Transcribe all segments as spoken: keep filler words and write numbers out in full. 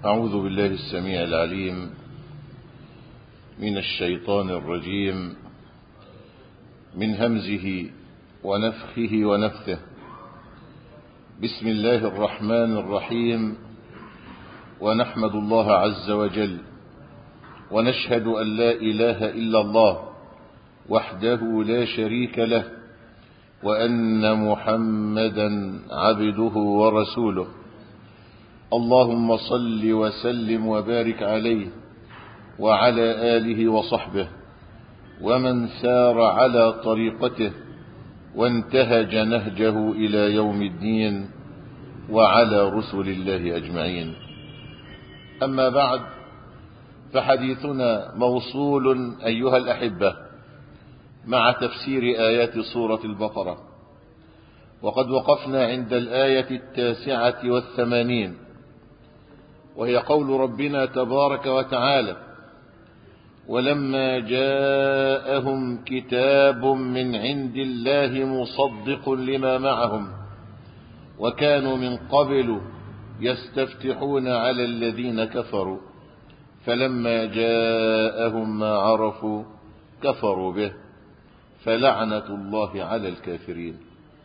أعوذ بالله السميع العليم من الشيطان الرجيم من همزه ونفخه ونفثه. بسم الله الرحمن الرحيم. ونحمد الله عز وجل ونشهد أن لا إله إلا الله وحده لا شريك له، وأن محمدا عبده ورسوله. اللهم صل وسلم وبارك عليه وعلى آله وصحبه ومن سار على طريقته وانتهج نهجه إلى يوم الدين، وعلى رسل الله أجمعين. أما بعد، فحديثنا موصول أيها الأحبة مع تفسير آيات سورة البقرة، وقد وقفنا عند الآية التاسعة والثمانين، وهي قول ربنا تبارك وتعالى: ولما جاءهم كتاب من عند الله مصدق لما معهم وكانوا من قبل يستفتحون على الذين كفروا فلما جاءهم ما عرفوا كفروا به فلعنة الله على الكافرين.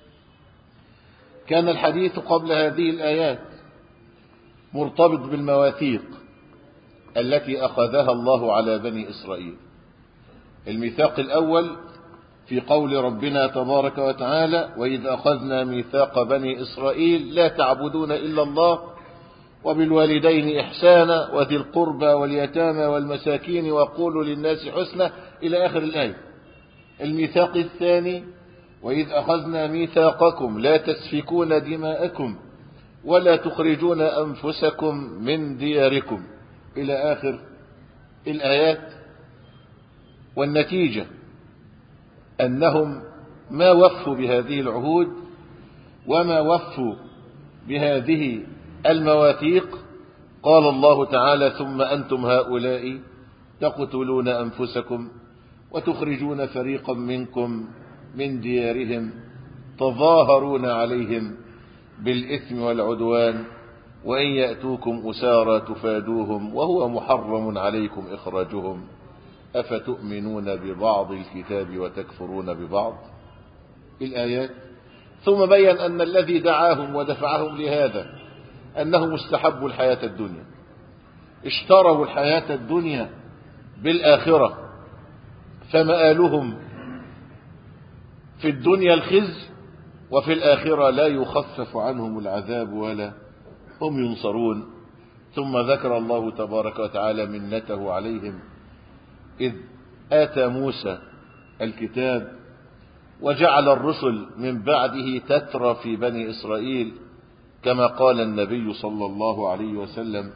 كان الحديث قبل هذه الآيات مرتبط بالمواثيق التي أخذها الله على بني إسرائيل. الميثاق الأول في قول ربنا تبارك وتعالى: وإذ أخذنا ميثاق بني إسرائيل لا تعبدون إلا الله وبالوالدين إحسانا وذي القربى واليتامى والمساكين وقولوا للناس حسنا إلى آخر الآية. الميثاق الثاني: وإذ أخذنا ميثاقكم لا تسفكون دماءكم ولا تخرجون أنفسكم من دياركم إلى آخر الآيات. والنتيجة أنهم ما وفوا بهذه العهود وما وفوا بهذه المواثيق. قال الله تعالى: ثم أنتم هؤلاء تقتلون أنفسكم وتخرجون فريقا منكم من ديارهم تظاهرون عليهم بالإثم والعدوان وإن يأتوكم أسارى تفادوهم وهو محرم عليكم إخراجهم أفتؤمنون ببعض الكتاب وتكفرون ببعض. الآيات. ثم بين أن الذي دعاهم ودفعهم لهذا أنهم استحبوا الحياة الدنيا، اشتروا الحياة الدنيا بالآخرة، فمآلهم في الدنيا الخزي وفي الآخرة لا يخفف عنهم العذاب ولا هم ينصرون. ثم ذكر الله تبارك وتعالى منته عليهم إذ آتى موسى الكتاب وجعل الرسل من بعده تترى في بني إسرائيل، كما قال النبي صلى الله عليه وسلم: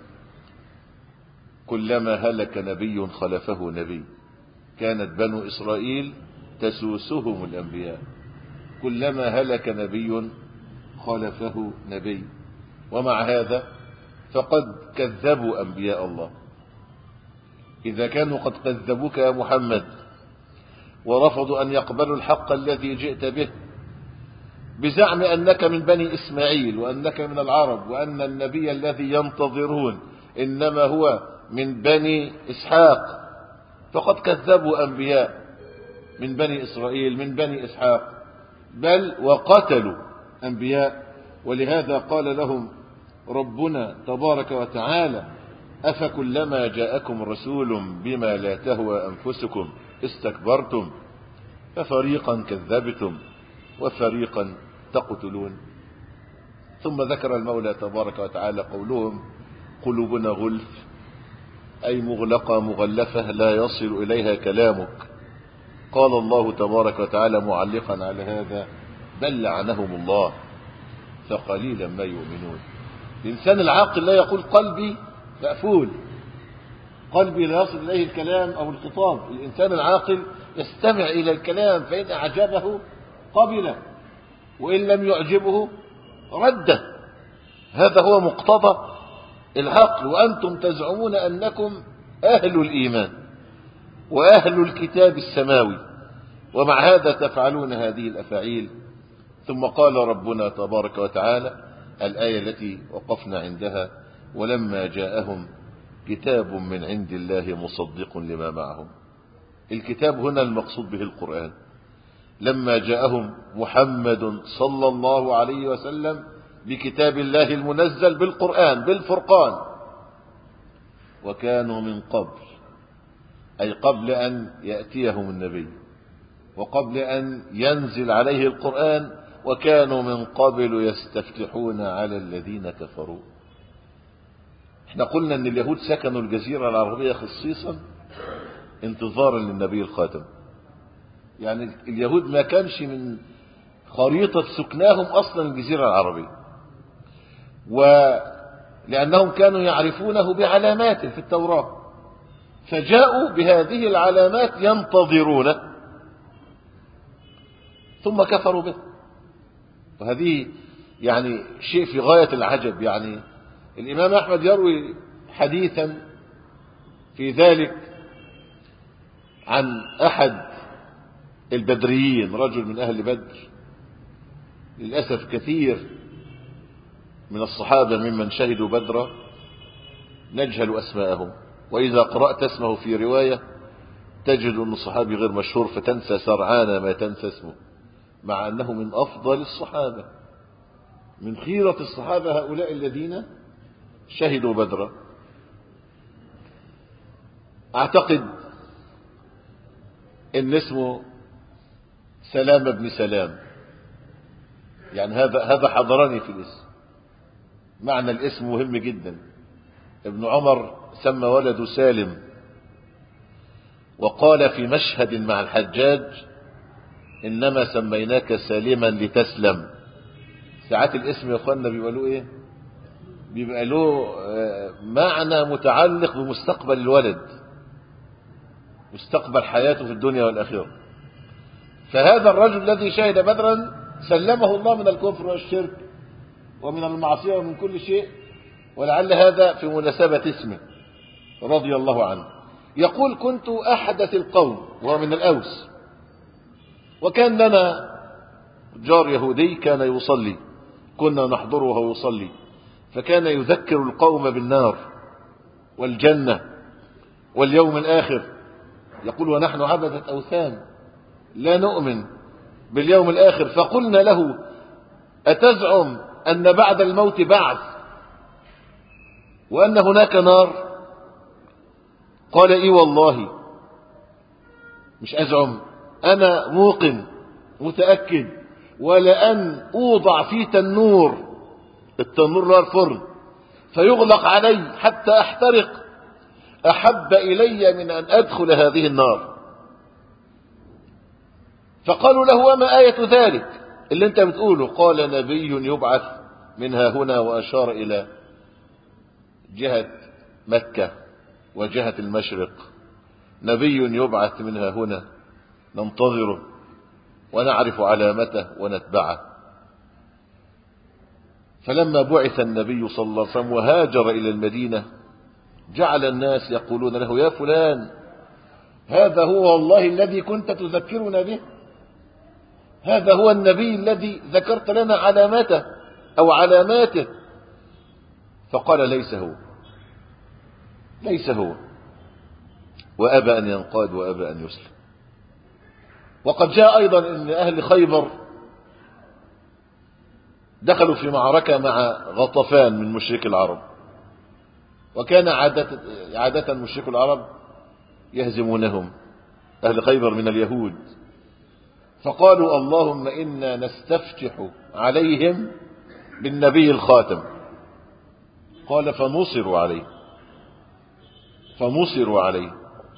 كلما هلك نبي خلفه نبي. كانت بنو إسرائيل تسوسهم الأنبياء، كلما هلك نبي خلفه نبي. ومع هذا فقد كذبوا أنبياء الله. إذا كانوا قد كذبوك يا محمد ورفضوا أن يقبلوا الحق الذي جئت به بزعم أنك من بني إسماعيل وأنك من العرب وأن النبي الذي ينتظرون إنما هو من بني إسحاق، فقد كذبوا أنبياء من بني إسرائيل من بني إسحاق، بل وقتلوا أنبياء. ولهذا قال لهم ربنا تبارك وتعالى: أفكلما جاءكم رسول بما لا تهوى أنفسكم استكبرتم ففريقا كذبتم وفريقا تقتلون. ثم ذكر المولى تبارك وتعالى قولهم: قلوبنا غلف، أي مغلقة مغلفة لا يصل إليها كلامك. قال الله تبارك وتعالى معلقا على هذا: بل لعنهم الله فقليلا ما يؤمنون. الإنسان العاقل لا يقول قلبي مقفول، قلبي لا يصل إليه الكلام أو الخطاب. الإنسان العاقل يستمع إلى الكلام، فإن أعجبه قبله وإن لم يعجبه رده. هذا هو مقتضى العقل. وأنتم تزعمون أنكم أهل الإيمان وأهل الكتاب السماوي، ومع هذا تفعلون هذه الأفاعيل. ثم قال ربنا تبارك وتعالى الآية التي وقفنا عندها: ولما جاءهم كتاب من عند الله مصدق لما معهم. الكتاب هنا المقصود به القرآن. لما جاءهم محمد صلى الله عليه وسلم بكتاب الله المنزل بالقرآن بالفرقان، وكانوا من قبل، أي قبل أن يأتيهم النبي وقبل أن ينزل عليه القرآن، وكانوا من قبل يستفتحون على الذين كفروا. احنا قلنا ان اليهود سكنوا الجزيرة العربية خصيصا انتظارا للنبي الخاتم. يعني اليهود ما كانش من خريطة سكناهم اصلا الجزيرة العربية، ولأنهم كانوا يعرفونه بعلامات في التوراة، فجاءوا بهذه العلامات ينتظرونه ثم كفروا به. وهذه يعني شيء في غاية العجب. يعني الإمام أحمد يروي حديثا في ذلك عن أحد البدريين، رجل من أهل بدر. للأسف كثير من الصحابة ممن شهدوا بدرا نجهل أسماءهم، وإذا قرأت اسمه في رواية تجد أن الصحابي غير مشهور فتنسى سرعان ما تنسى اسمه، مع أنه من أفضل الصحابة، من خيرة الصحابة هؤلاء الذين شهدوا بدرا. أعتقد أن اسمه سلام بن سلام، يعني هذا هذا حضرني في الاسم. معنى الاسم مهم جدا. ابن عمر سمى ولده سالم، وقال في مشهد مع الحجاج إنما سميناك سالما لتسلم. ساعات الاسم يا اخوانا بيبقى له ايه؟ بيبقى له معنى متعلق بمستقبل الولد، مستقبل حياته في الدنيا والآخرة. فهذا الرجل الذي شهد بدرا سلمه الله من الكفر والشرك ومن المعصية ومن كل شيء، ولعل هذا في مناسبة اسمه رضي الله عنه. يقول كنت أحدث القوم، وهو من الأوس، وكان لنا جار يهودي كان يصلي، كنا نحضره وهو يصلي، فكان يذكر القوم بالنار والجنة واليوم الآخر. يقول ونحن عبدة أوثان لا نؤمن باليوم الآخر. فقلنا له أتزعم أن بعد الموت بعث وأن هناك نار؟ قال إي والله مش أزعم، أنا موقن متأكد، ولأن أوضع في تنور، التنور نار فرن، فيغلق علي حتى أحترق أحب إلي من أن أدخل هذه النار. فقالوا له وما آية ذلك اللي انت بتقوله؟ قال نبي يبعث منها هنا، وأشار إلى جهة مكة وجهة المشرق. نبي يبعث منها هنا ننتظره ونعرف علامته ونتبعه. فلما بعث النبي صلى الله عليه وسلم وهاجر إلى المدينة جعل الناس يقولون له يا فلان هذا هو والله الذي كنت تذكرنا به، هذا هو النبي الذي ذكرت لنا علامته أو علاماته. فقال ليس هو، ليس هو، وأبى أن ينقاد وأبى أن يسلم. وقد جاء أيضا أن أهل خيبر دخلوا في معركة مع غطفان من مشرك العرب، وكان عادة, عادة مشرك العرب يهزمونهم، أهل خيبر من اليهود. فقالوا اللهم إنا نستفتح عليهم بالنبي الخاتم. قال فنصروا عليه، فنصروا عليه.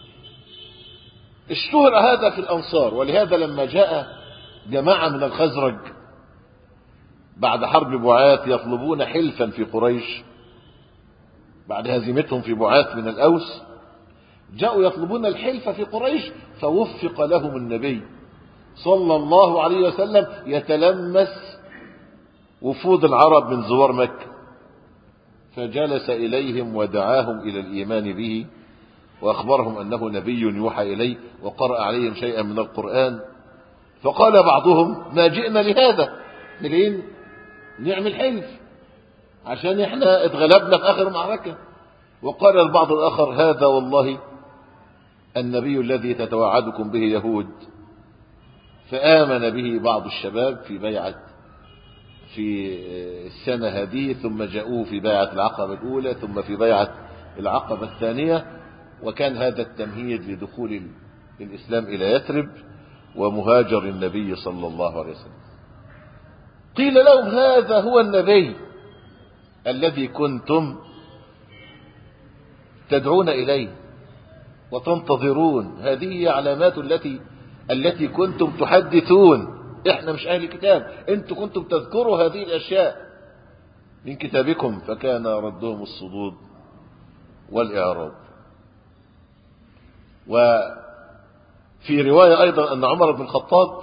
اشتهر هذا في الأنصار، ولهذا لما جاء جماعة من الخزرج بعد حرب بعاث يطلبون حلفا في قريش بعد هزيمتهم في بعاث من الأوس، جاءوا يطلبون الحلف في قريش، فوفق لهم النبي صلى الله عليه وسلم يتلمس وفود العرب من زوار مكة، فجلس إليهم ودعاهم إلى الإيمان به وأخبرهم أنه نبي يوحى إليه، وقرأ عليهم شيئا من القرآن. فقال بعضهم ما جئنا لهذا، لين نعمل حلف، عشان احنا اتغلبنا في آخر معركة. وقال البعض الآخر هذا والله النبي الذي تتوعدكم به يهود. فآمن به بعض الشباب في بيعة في السنة هذه، ثم جاءوه في بيعة العقبة الأولى، ثم في بيعة العقبة الثانية. وكان هذا التمهيد لدخول الإسلام إلى يثرب ومهاجر النبي صلى الله عليه وسلم. قيل لهم هذا هو النبي الذي كنتم تدعون إليه وتنتظرون، هذه علامات التي التي كنتم تحدثون. احنا مش أهل كتاب، انتم كنتم تذكروا هذه الأشياء من كتابكم. فكان ردهم الصدود والإعراض. وفي رواية أيضا أن عمر بن الخطاب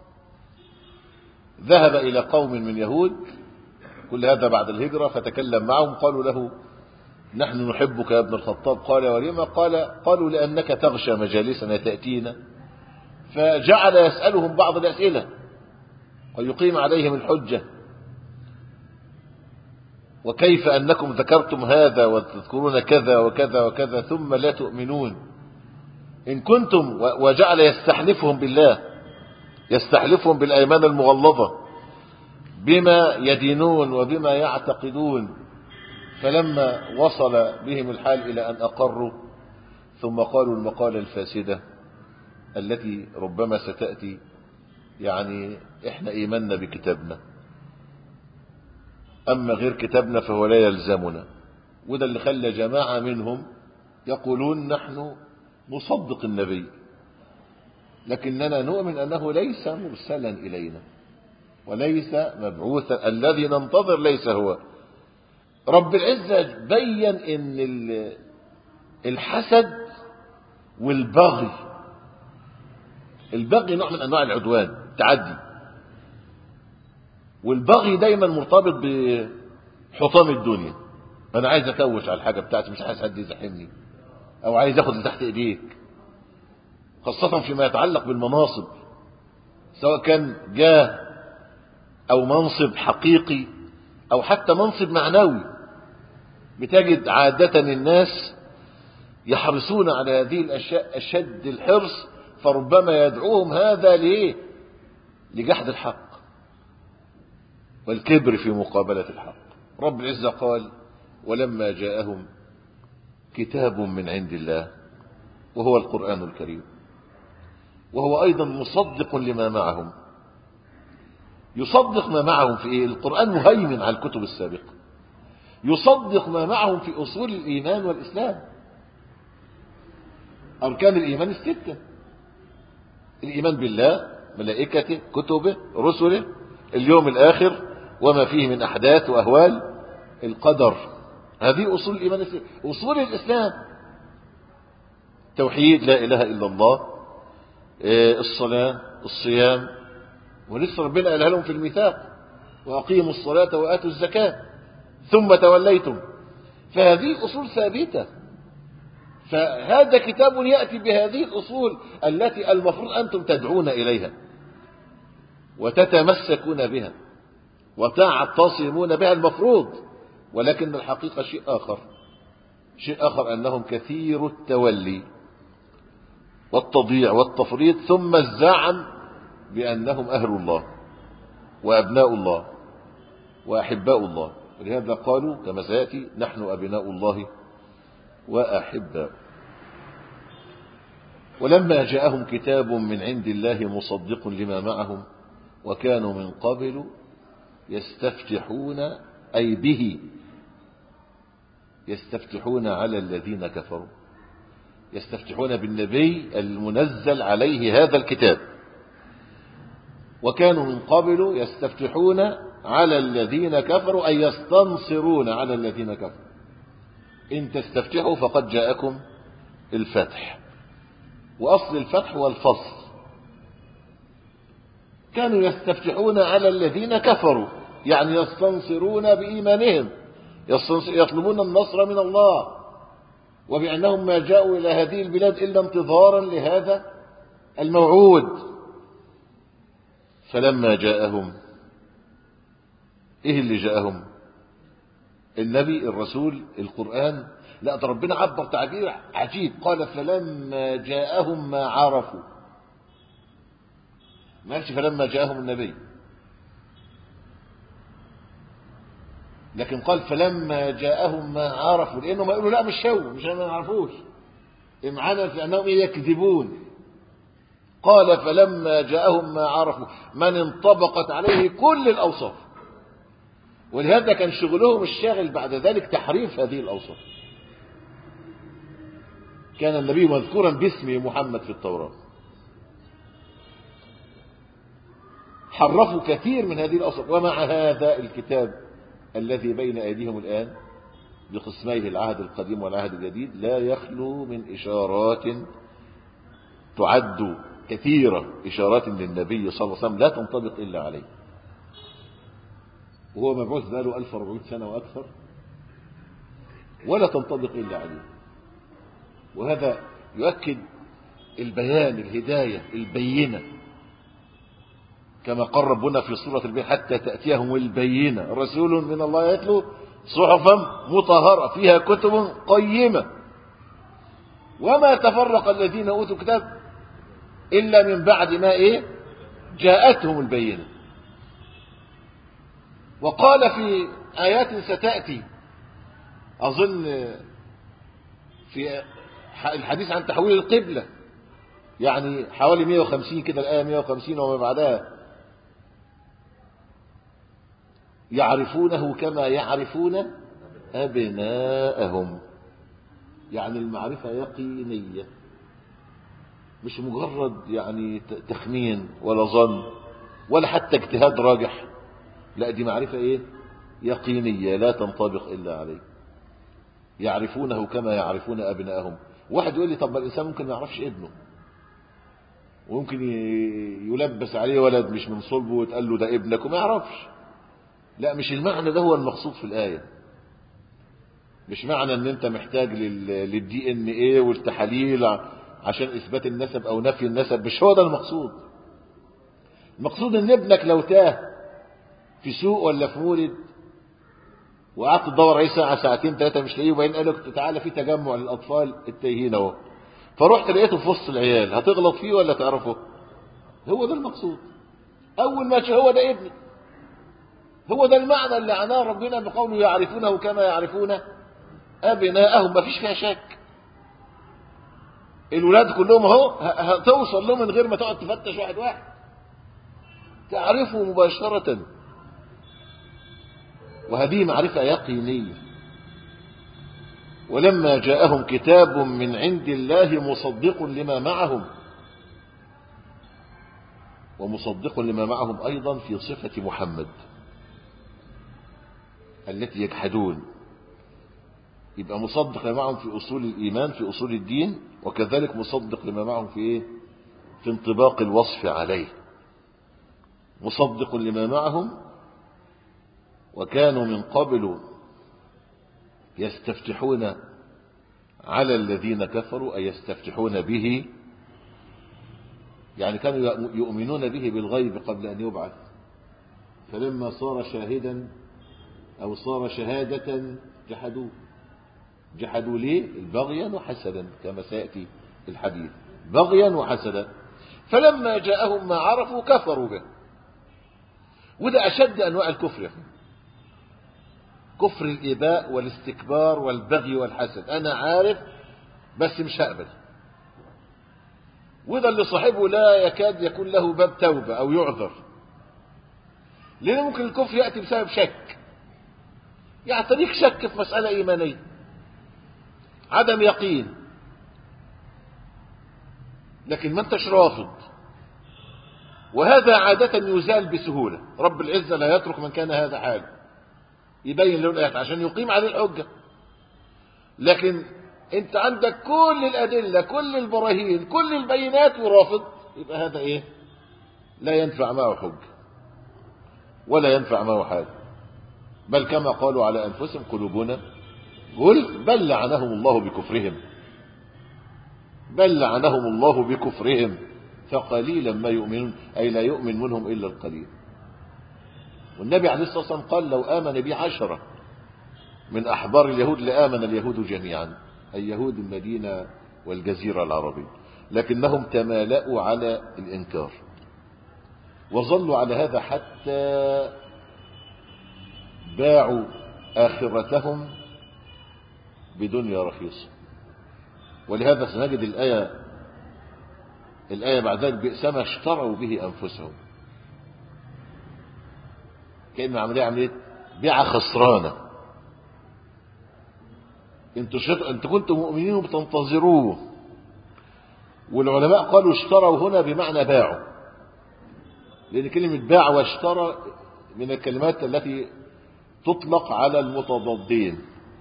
ذهب إلى قوم من يهود، كل هذا بعد الهجرة، فتكلم معهم. قالوا له نحن نحبك يا ابن الخطاب. قال ولما؟ قال قالوا لأنك تغشى مجالسنا تأتينا. فجعل يسألهم بعض الأسئلة ويقيم عليهم الحجة. وكيف أنكم ذكرتم هذا وتذكرون كذا وكذا وكذا ثم لا تؤمنون إن كنتم. وجعل يستحلفهم بالله، يستحلفهم بالأيمان المغلظة بما يدينون وبما يعتقدون. فلما وصل بهم الحال إلى أن أقروا ثم قالوا المقالة الفاسدة التي ربما ستأتي، يعني إحنا إيماننا بكتابنا، أما غير كتابنا فهو لا يلزمنا. وده اللي خلى جماعة منهم يقولون نحن نصدق النبي لكننا نؤمن أنه ليس مرسلا إلينا وليس مبعوثا، الذي ننتظر ليس هو. رب العزة بين ان الحسد والبغي، البغي نوع من انواع العدوان، تعدي. والبغي دايما مرتبط بحطام الدنيا، انا عايز اتوش على الحاجة بتاعتي، مش عايز حد يزحمني، او عايز اخد اللي تحت ايديك، خاصة فيما يتعلق بالمناصب، سواء كان جاه او منصب حقيقي او حتى منصب معنوي. بتجد عادة الناس يحرصون على هذه الأشياء أشد الحرص، فربما يدعوهم هذا ليه؟ لجحد الحق والكبر في مقابلة الحق. رب العزة قال ولما جاءهم كتاب من عند الله وهو القرآن الكريم، وهو أيضا مصدق لما معهم. يصدق ما معهم في إيه؟ القرآن مهيمن على الكتب السابقة. يصدق ما معهم في أصول الإيمان والإسلام. أركان الإيمان الستة: الإيمان بالله، ملائكته، كتبه، رسله، اليوم الآخر، وما فيه من أحداث وأهوال، القدر. هذه أصول الإيمان الستة. أصول الإسلام: توحيد لا إله إلا الله، الصلاة، الصيام، ولسه ربنا قالها لهم في الميثاق: وأقيموا الصلاة وآتوا الزكاة ثم توليتم. فهذه أصول ثابتة. فهذا كتاب يأتي بهذه الأصول التي المفروض أنتم تدعون إليها وتتمسكون بها وتعتصمون بها المفروض. ولكن الحقيقة شيء آخر، شيء آخر أنهم كثير التولي والتضييع والتفريط، ثم الزعم بأنهم أهل الله وأبناء الله وأحباء الله. ولهذا قالوا كما سيأتي نحن أبناء الله وأحباء. ولما جاءهم كتاب من عند الله مصدق لما معهم وكانوا من قبل يستفتحون، أي به يستفتحون على الذين كفروا، يستفتحون بالنبي المنزل عليه هذا الكتاب. وكانوا من قبل يستفتحون على الذين كفروا، أي يستنصرون على الذين كفروا. إن تستفتحوا فقد جاءكم الفتح. وأصل الفتح والفصل. كانوا يستفتحون على الذين كفروا، يعني يستنصرون بإيمانهم، يطلبون النصر من الله، وبأنهم ما جاءوا إلى هذه البلاد إلا انتظارا لهذا الموعود. فلما جاءهم، إيه اللي جاءهم؟ النبي، الرسول، القرآن. لا، ده ربنا عبر تعبير عجيب، قال فلما جاءهم ما عرفوا، ما قالش فلما جاءهم النبي، لكن قال فلما جاءهم ما عرفوا، لأنهم يقولوا لا مش هو، مش ما نعرفوش، امعانا في أنهم يكذبون. قال فلما جاءهم ما عرفوا، من انطبقت عليه كل الأوصاف، ولهذا كان شغلهم الشاغل بعد ذلك تحريف هذه الأوصاف. كان النبي مذكورا باسمه محمد في التوراة، حرفوا كثير من هذه الأوصاف. ومع هذا الكتاب الذي بين أيديهم الآن بقسميه العهد القديم والعهد الجديد لا يخلو من إشارات تعد كثيرة، إشارات للنبي صلى الله عليه وسلم لا تنطبق إلا عليه، وهو مبعوث بقاله ألف وأربعمائة سنة وأكثر ولا تنطبق إلا عليه. وهذا يؤكد البيان، الهداية، البينة، كما قال ربنا في سورة البينة حتى تأتيهم البينة، رسول من الله يتلو صحفا مطهرة فيها كتب قيمة وما تفرق الذين أوتوا الكتاب إلا من بعد ما إيه جاءتهم البينة. وقال في آيات ستأتي، أظن في الحديث عن تحويل القبلة، يعني حوالي مئة وخمسين كده، الآية مئة وخمسين وما بعدها، يعرفونه كما يعرفون أبناءهم، يعني المعرفة يقينية، مش مجرد يعني تخمين ولا ظن ولا حتى اجتهاد راجح، لا دي معرفة ايه يقينية لا تنطبق إلا عليه. يعرفونه كما يعرفون أبناءهم. واحد يقول لي طب الإنسان ممكن ما يعرفش ابنه، وممكن يلبس عليه ولد مش من صلبه ويتقال له ده ابنك وما يعرفش. لا، مش المعنى ده هو المقصود في الآية. مش معنى ان انت محتاج للدي ان ايه والتحاليل عشان اثبات النسب او نفي النسب، مش هو ده المقصود. المقصود ان ابنك لو تاه في سوق ولا في مولد وقعدت تدور عليه ساعة ساعتين ثلاثة مش لاقيه، وبعدين قال لك تعالى في تجمع للأطفال التايهين اهو، فرحت لقيته في وسط العيال، هتغلط فيه ولا تعرفه؟ هو ده المقصود. أول ما هو ده ابني، هو ده المعنى اللي عناه ربنا بقوله يعرفونه كما يعرفون أبناءهم. ما فيش فيها شك. الولاد كلهم اهو هتوصل له من غير ما تقعد تفتش واحد واحد، تعرفه مباشرة، وهذه معرفة يقينية. ولما جاءهم كتاب من عند الله مصدق لما معهم، ومصدق لما معهم أيضا في صفة محمد التي يجحدون، يبقى مصدق لما معهم في أصول الإيمان، في أصول الدين، وكذلك مصدق لما معهم في إيه؟ في انطباق الوصف عليه. مصدق لما معهم، وكانوا من قبل يستفتحون على الذين كفروا، أي يستفتحون به، يعني كانوا يؤمنون به بالغيب قبل أن يبعث، فلما صار شاهدا أو صار شهادة جحدوه. جحدوا ليه؟ بغيا وحسدا، كما سيأتي الحديث، بغيا وحسدا. فلما جاءهم ما عرفوا كفروا به. وده أشد أنواع الكفر، كفر الإباء والاستكبار والبغي والحسد. أنا عارف بس مش هقبل. وده اللي صاحبه لا يكاد يكون له باب توبة أو يعذر، لأن ممكن الكفر يأتي بسبب شك، يعتريك شك في مسألة إيمانية، عدم يقين، لكن ما انتش رافض، وهذا عادة يزال بسهولة. رب العزة لا يترك من كان هذا حاله، يبين له الآيات عشان يقيم عليه الحجة. لكن انت عندك كل الأدلة، كل البراهين، كل البينات، ورافض، يبقى هذا ايه؟ لا ينفع معه حجة ولا ينفع معه حاجة، بل كما قالوا على أنفسهم قلوبنا قل بل لعنهم الله بكفرهم، بل لعنهم الله بكفرهم فقليلا ما يؤمنون، أي لا يؤمن منهم إلا القليل. والنبي عليه الصلاة والسلام قال لو آمن بي عشرة من أحبار اليهود لآمن اليهود جميعا، أي يهود المدينة والجزيرة العربية، لكنهم تمالأوا على الإنكار وظلوا على هذا حتى باعوا آخرتهم بدنيا رخيصة. ولهذا سنجد الآية الآية بعد ذلك بئس ما اشتروا به أنفسهم، كأن عملية عملية بيعة خسرانة. انتوا شط... انتوا كنتم مؤمنين وبتنتظروه، والعلماء قالوا اشتروا هنا بمعنى باعوا، لأن كلمة باع واشترى من الكلمات التي تطلق على المتضادين،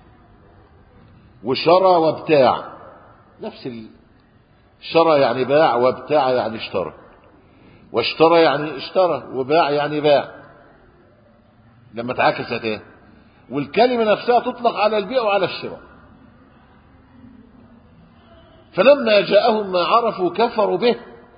وشرى وابتاع نفس ال... شرى يعني باع، وابتاع يعني اشترى، واشترى يعني اشترى، وباع يعني باع، لما تعاكست ايه. والكلمة نفسها تطلق على البيع وعلى الشراء. فلما جاءهم ما عرفوا كفروا به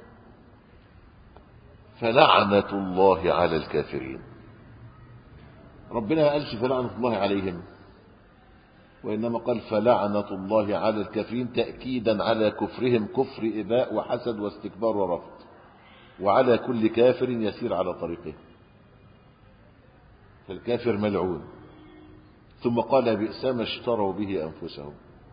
فلعنة الله على الكافرين. ربنا ما قالش فلعنة الله عليهم، وإنما قال فلعنة الله على الكافرين، تأكيدا على كفرهم كفر إباء وحسد واستكبار ورفض، وعلى كل كافر يسير على طريقه، فالكافر ملعون. ثم قال بئس ما اشتروا به أنفسهم.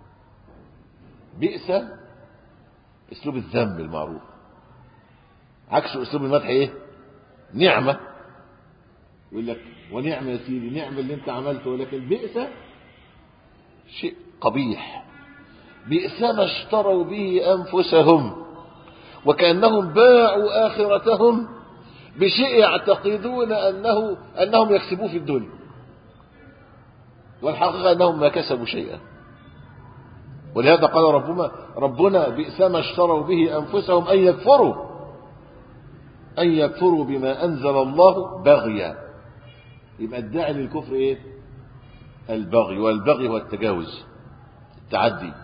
بئس اسلوب الذم المعروف، عكس اسلوب المدح ايه؟ نعمة. يقول لك ونعم يا سيدي، نعم اللي انت عملته، ولكن بئس شيء قبيح. بئس ما اشتروا به أنفسهم، وكأنهم باعوا آخرتهم بشيء يعتقدون أنه أنهم يكسبوه في الدنيا، والحقيقة أنهم ما كسبوا شيئا. ولهذا قال ربنا ربنا بئس ما اشتروا به أنفسهم أن يكفروا أن يكفروا بما أنزل الله بغيا. يبقى الداعي للكفر إيه؟ البغي، والبغي هو التجاوز، التعدي.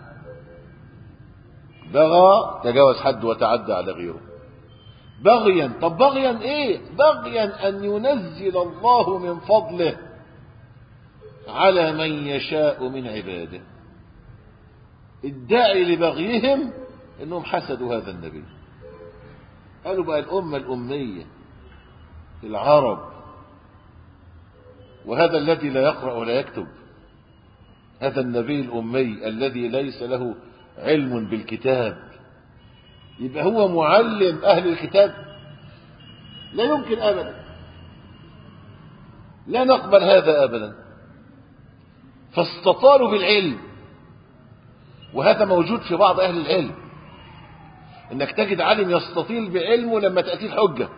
بغى تجاوز حد وتعدى على غيره بغيا. طب بغيا إيه؟ بغيا أن ينزل الله من فضله على من يشاء من عباده. الداعي لبغيهم انهم حسدوا هذا النبي، قالوا بقى الأمة الأمية العرب، وهذا الذي لا يقرأ ولا يكتب، هذا النبي الأمي الذي ليس له علم بالكتاب، يبقى هو معلم أهل الكتاب؟ لا يمكن أبدا، لا نقبل هذا أبدا. فاستطالوا بالعلم، وهذا موجود في بعض أهل العلم، انك تجد عالم يستطيل بعلمه لما تأتيه الحجة،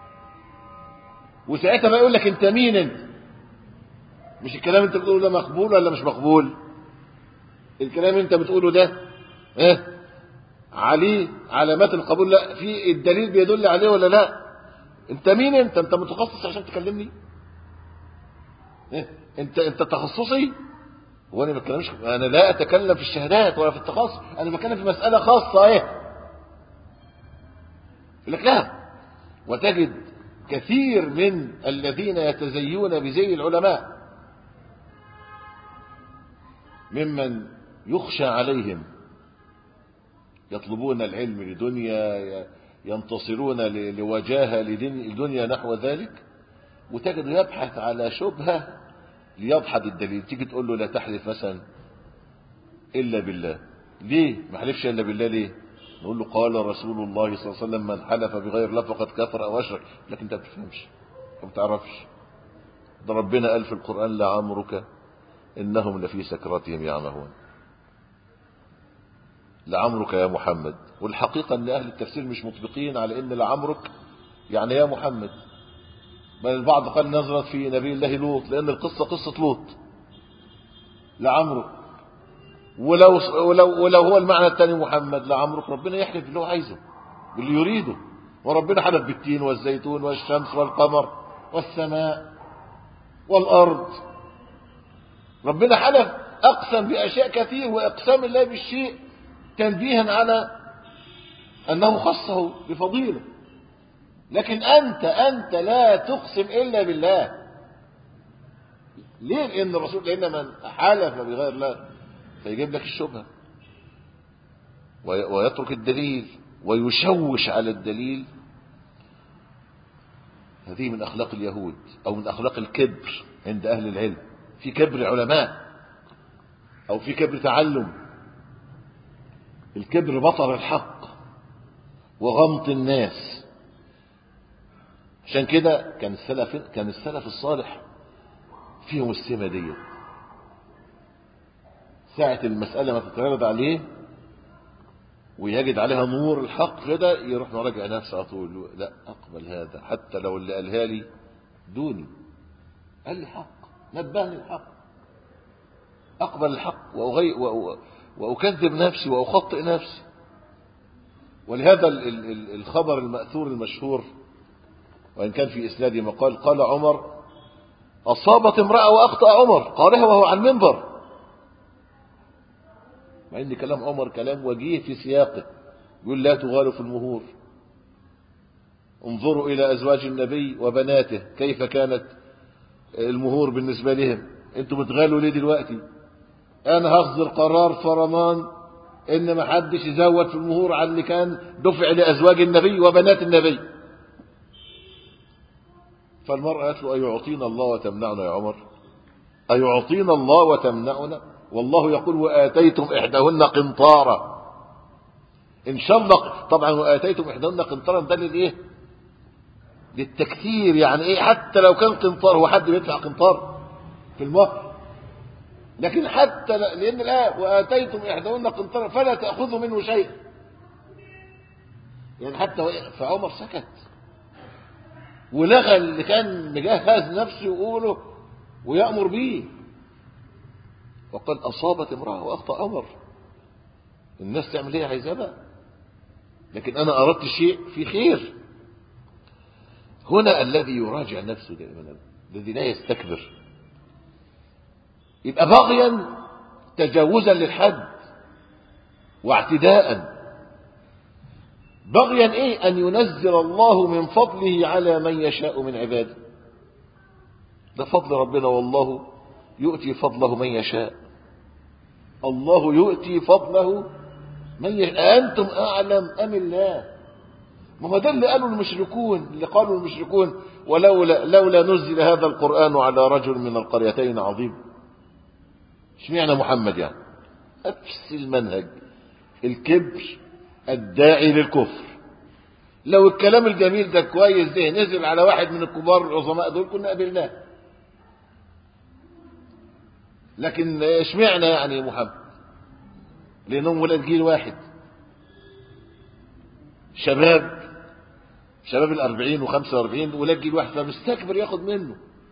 وساعتها ما يقول لك انت مين انت؟ مش الكلام انت بتقوله ده مقبول ولا مش مقبول؟ الكلام انت بتقوله ده ايه عليه علامات القبول؟ لا، في الدليل بيدل عليه ولا لا؟ انت مين انت؟ انت متخصص عشان تكلمني؟ ايه انت انت تخصصي؟ وانا ما بتكلمش، انا لا اتكلم في الشهادات ولا في التخصص، انا بتكلم في مسألة خاصة. ايه يقول لك لا. وتجد كثير من الذين يتزيون بزي العلماء ممن يخشى عليهم، يطلبون العلم لدنيا، ينتصرون لوجاهة لدنيا نحو ذلك، وتجد يبحث على شبهة ليضحد الدليل. تيجي تقول له لا تحلف مثلا إلا بالله، ليه ما حلفش إلا بالله؟ ليه؟ نقول له قال رسول الله صلى الله عليه وسلم من حلف بغير الله فقد كفر أو أشرك. لكن أنت ما بتفهمش، ما بتعرفش. ده ربنا قال في القرآن لعمرك إنهم لفي سكراتهم يعمهون. لعمرك يا محمد. والحقيقة أن أهل التفسير مش مطبقين على أن لعمرك يعني يا محمد، بل البعض قال نظرت في نبي الله لوط، لأن القصة قصة لوط. لعمرك، ولو ولو ولو هو المعنى الثاني محمد، لعمرك ربنا يحلف باللي هو عايزه باللي يريده. وربنا حلف بالتين والزيتون والشمس والقمر والسماء والأرض. ربنا حلف، أقسم بأشياء كثير، وإقسام الله بالشيء تنبيها على أنه خصه بفضيله. لكن أنت أنت لا تقسم إلا بالله. ليه؟ لأن الرسول لأن من حالف بغير الله فيجيب لك الشبهة ويترك الدليل ويشوش على الدليل. هذه من أخلاق اليهود أو من أخلاق الكبر عند أهل العلم. في كبر علماء أو في كبر تعلم. الكبر بطر الحق وغمط الناس. عشان كده كان السلف كان السلف الصالح فيهم السمة دي. ساعة المسألة ما تتعرض عليه ويجد عليها نور الحق كده يروح مراجع نفسه على طول. لا أقبل هذا حتى لو اللي قالها لي دوني، قال لي حق، نبهني الحق، أقبل الحق وأغي... وأكذب نفسي وأخطئ نفسي. ولهذا الخبر المأثور المشهور وإن كان في إسناده مقال، قال عمر: أصابت امرأة وأخطأ عمر، قالها وهو على المنبر، مع ان كلام عمر كلام وجيه في سياقه، يقول: لا تغالوا في المهور، انظروا الى ازواج النبي وبناته كيف كانت المهور بالنسبه لهم، انتوا بتغالوا ليه دلوقتي؟ انا هصدر قرار فرمان ان ما حدش يزود في المهور على اللي كان دفع لازواج النبي وبنات النبي. فالمرأة قالت له: أيعطينا الله وتمنعنا يا عمر؟ أيعطينا الله وتمنعنا؟ والله يقول: وآتيتم إحداهن قنطارا. إن شاء الله طبعا وآتيتم إحداهن قنطارا ده للإيه؟ للتكثير. يعني إيه؟ حتى لو كان قنطار، هو حد بيدفع قنطار في المهر؟ لكن حتى لأن الآية وآتيتم إحداهن قنطارا فلا تأخذوا منه شيء. يعني حتى فعمر سكت ولغى اللي كان مجهز نفسه يقوله ويأمر به، وقد أصابت امرأة وأخطأ عمر. الناس تعمل ايه عايزاه بقى، لكن أنا أردت شيء في خير. هنا الذي يراجع نفسه دائما، الذي لا يستكبر، يبقى باغيا تجاوزا للحد واعتداء. بغيا ايه؟ أن ينزل الله من فضله على من يشاء من عباده. ده فضل ربنا، والله يؤتي فضله من يشاء. الله يؤتي فضله من يشاء. أنتم أعلم أم الله؟ ما هو ده اللي قالوا المشركون، اللي قالوا المشركون: ولولا لولا نزل هذا القرآن على رجل من القريتين عظيم. اشمعنى محمد يعني؟ نفس المنهج، الكبر الداعي للكفر. لو الكلام الجميل ده كويس ده نزل على واحد من الكبار العظماء دول كنا قبلناه، لكن اشمعنى يعني محمد؟ لانهم ولاد جيل واحد، شباب شباب الاربعين وخمسة واربعين، ولاد جيل واحد، فمستكبر ياخد منه.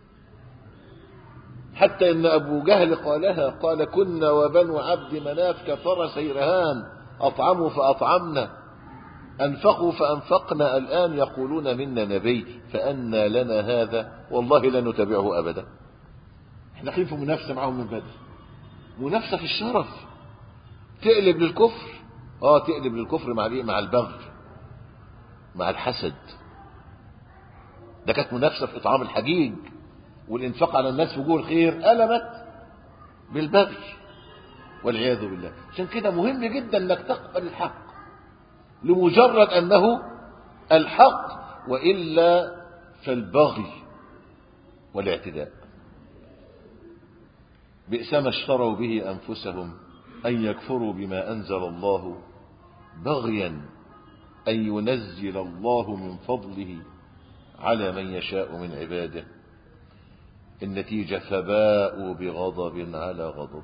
حتى ان ابو جهل قالها، قال: كنا وبنو عبد مناف كفرسي رهان، اطعموا فاطعمنا، انفقوا فانفقنا، الان يقولون منا نبي، فأنى لنا هذا، والله لا نتبعه ابدا. احنا خايف منافسه معاهم من بدر، منافسه في الشرف، تقلب للكفر. اه تقلب للكفر مع الايه؟ مع البغي، مع الحسد. ده كانت منافسه في اطعام الحجيج والانفاق على الناس في وجوه الخير، قلبت بالبغي والعياذ بالله. عشان كده مهم جدا انك تقبل الحق لمجرد انه الحق، والا فالبغي والاعتداء. بئس ما اشتروا به أنفسهم أن يكفروا بما أنزل الله بغيا أن ينزل الله من فضله على من يشاء من عباده. النتيجة: فباءوا بغضب على غضب.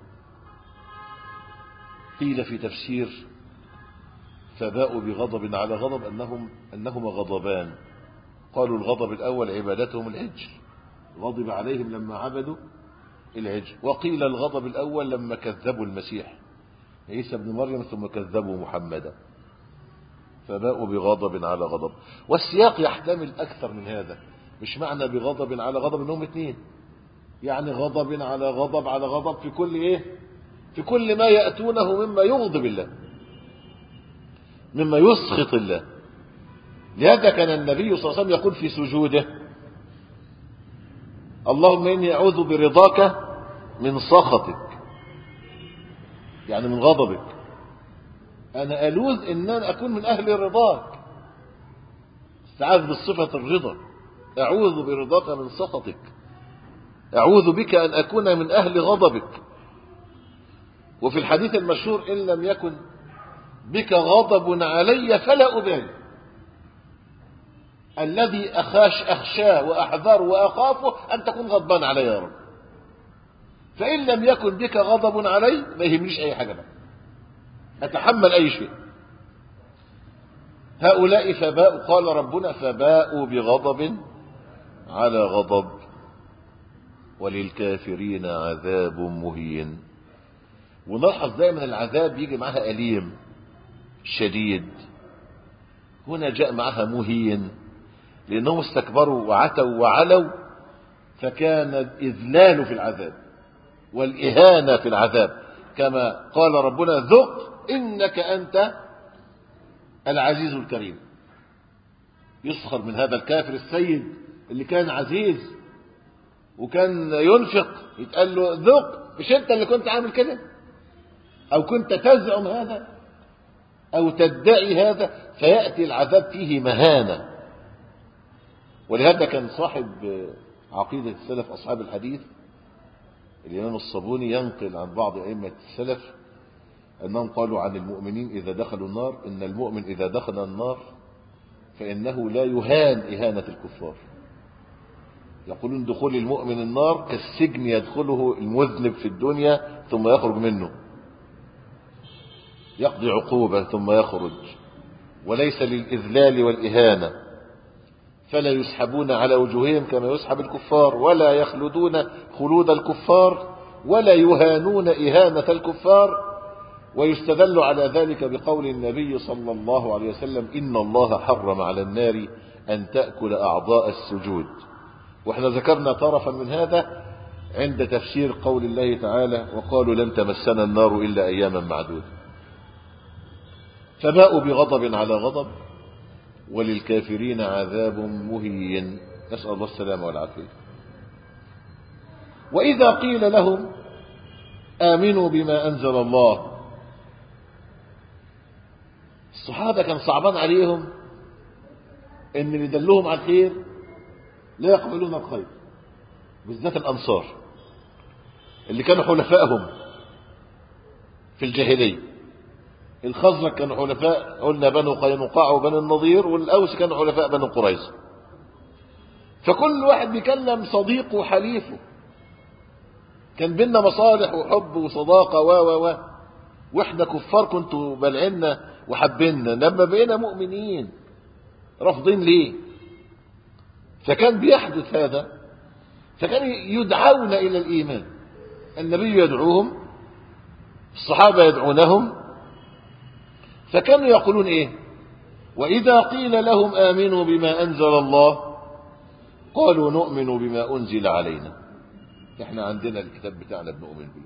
قيل في تفسير فباءوا بغضب على غضب أنهم أنهما غضبان. قالوا الغضب الأول عبادتهم العجل، غضب عليهم لما عبدوا العجل. وقيل الغضب الأول لما كذبوا المسيح عيسى ابن مريم ثم كذبوا محمدا، فباءوا بغضب على غضب. والسياق يحتمل أكثر من هذا، مش معنى بغضب على غضب انهم اثنين، يعني غضب على غضب على غضب في كل ايه؟ في كل ما يأتونه مما يغضب الله، مما يسخط الله. لهذا كان النبي صلى الله عليه وسلم يقول في سجوده: اللهم إني أعوذ برضاك من سخطك، يعني من غضبك. أنا ألوذ إن أنا أكون من أهل رضاك، استعاذ بالصفة الرضا. أعوذ برضاك من سخطك، أعوذ بك أن أكون من أهل غضبك. وفي الحديث المشهور إن لم يكن بك غضب علي فلا أبالي، الذي أخاش أخشاه وأحذر وأخافه أن تكون غضبان علي يا رب. فإن لم يكن بك غضب علي ما يهمنيش أي حاجة بقى، أتحمل أي شيء. هؤلاء فباءوا، قال ربنا فباءوا بغضب على غضب وللكافرين عذاب مهين. ونلاحظ دائما العذاب يجي معها أليم شديد، هنا جاء معها مهين لأنهم استكبروا وعتوا وعلوا، فكان الإذلال في العذاب والإهانة في العذاب، كما قال ربنا ذق إنك أنت العزيز الكريم. يسخر من هذا الكافر السيد اللي كان عزيز وكان ينفق، يتقال له ذق، مش انت اللي كنت عامل كده، او كنت تزعم هذا او تدعي هذا، فيأتي العذاب فيه مهانة. ولهذا كان صاحب عقيدة السلف أصحاب الحديث الإمام الصابوني ينقل عن بعض أئمة السلف أنهم قالوا عن المؤمنين إذا دخلوا النار إن المؤمن إذا دخل النار فإنه لا يهان إهانة الكفار. يقولون دخول المؤمن النار كالسجن يدخله المذنب في الدنيا ثم يخرج منه، يقضي عقوبة ثم يخرج، وليس للإذلال والإهانة، فلا يسحبون على وجوههم كما يسحب الكفار، ولا يخلدون خلود الكفار، ولا يهانون إهانة الكفار. ويستدل على ذلك بقول النبي صلى الله عليه وسلم إن الله حرم على النار أن تأكل أعضاء السجود. واحنا ذكرنا طرفا من هذا عند تفسير قول الله تعالى وقالوا لن تمسنا النار إلا أياما معدودة. فباءوا بغضب على غضب وللكافرين عذاب مهين، نسأل الله السلامة والعافية. وإذا قيل لهم آمنوا بما أنزل الله، الصحابة كان صعبان عليهم ان اللي دلهم على الخير لا يقبلون الخير، بالذات الأنصار اللي كانوا حلفائهم في الجاهلية. الخزرج كانوا حلفاء، قلنا بنو قينقاع وبنو النضير، والأوس كانوا حلفاء بنو قريظة. فكل واحد بيكلم صديقه وحليفه، كان بينا مصالح وحب وصداقة و و و واحنا كفار كنتوا بلعنا وحبنا، لما بقينا مؤمنين رافضين ليه؟ فكان بيحدث هذا، فكان يدعون إلى الإيمان، النبي يدعوهم، الصحابة يدعونهم، فكانوا يقولون إيه؟ وإذا قيل لهم آمنوا بما أنزل الله قالوا نؤمن بما أنزل علينا. إحنا عندنا الكتاب بتاعنا بنؤمن به،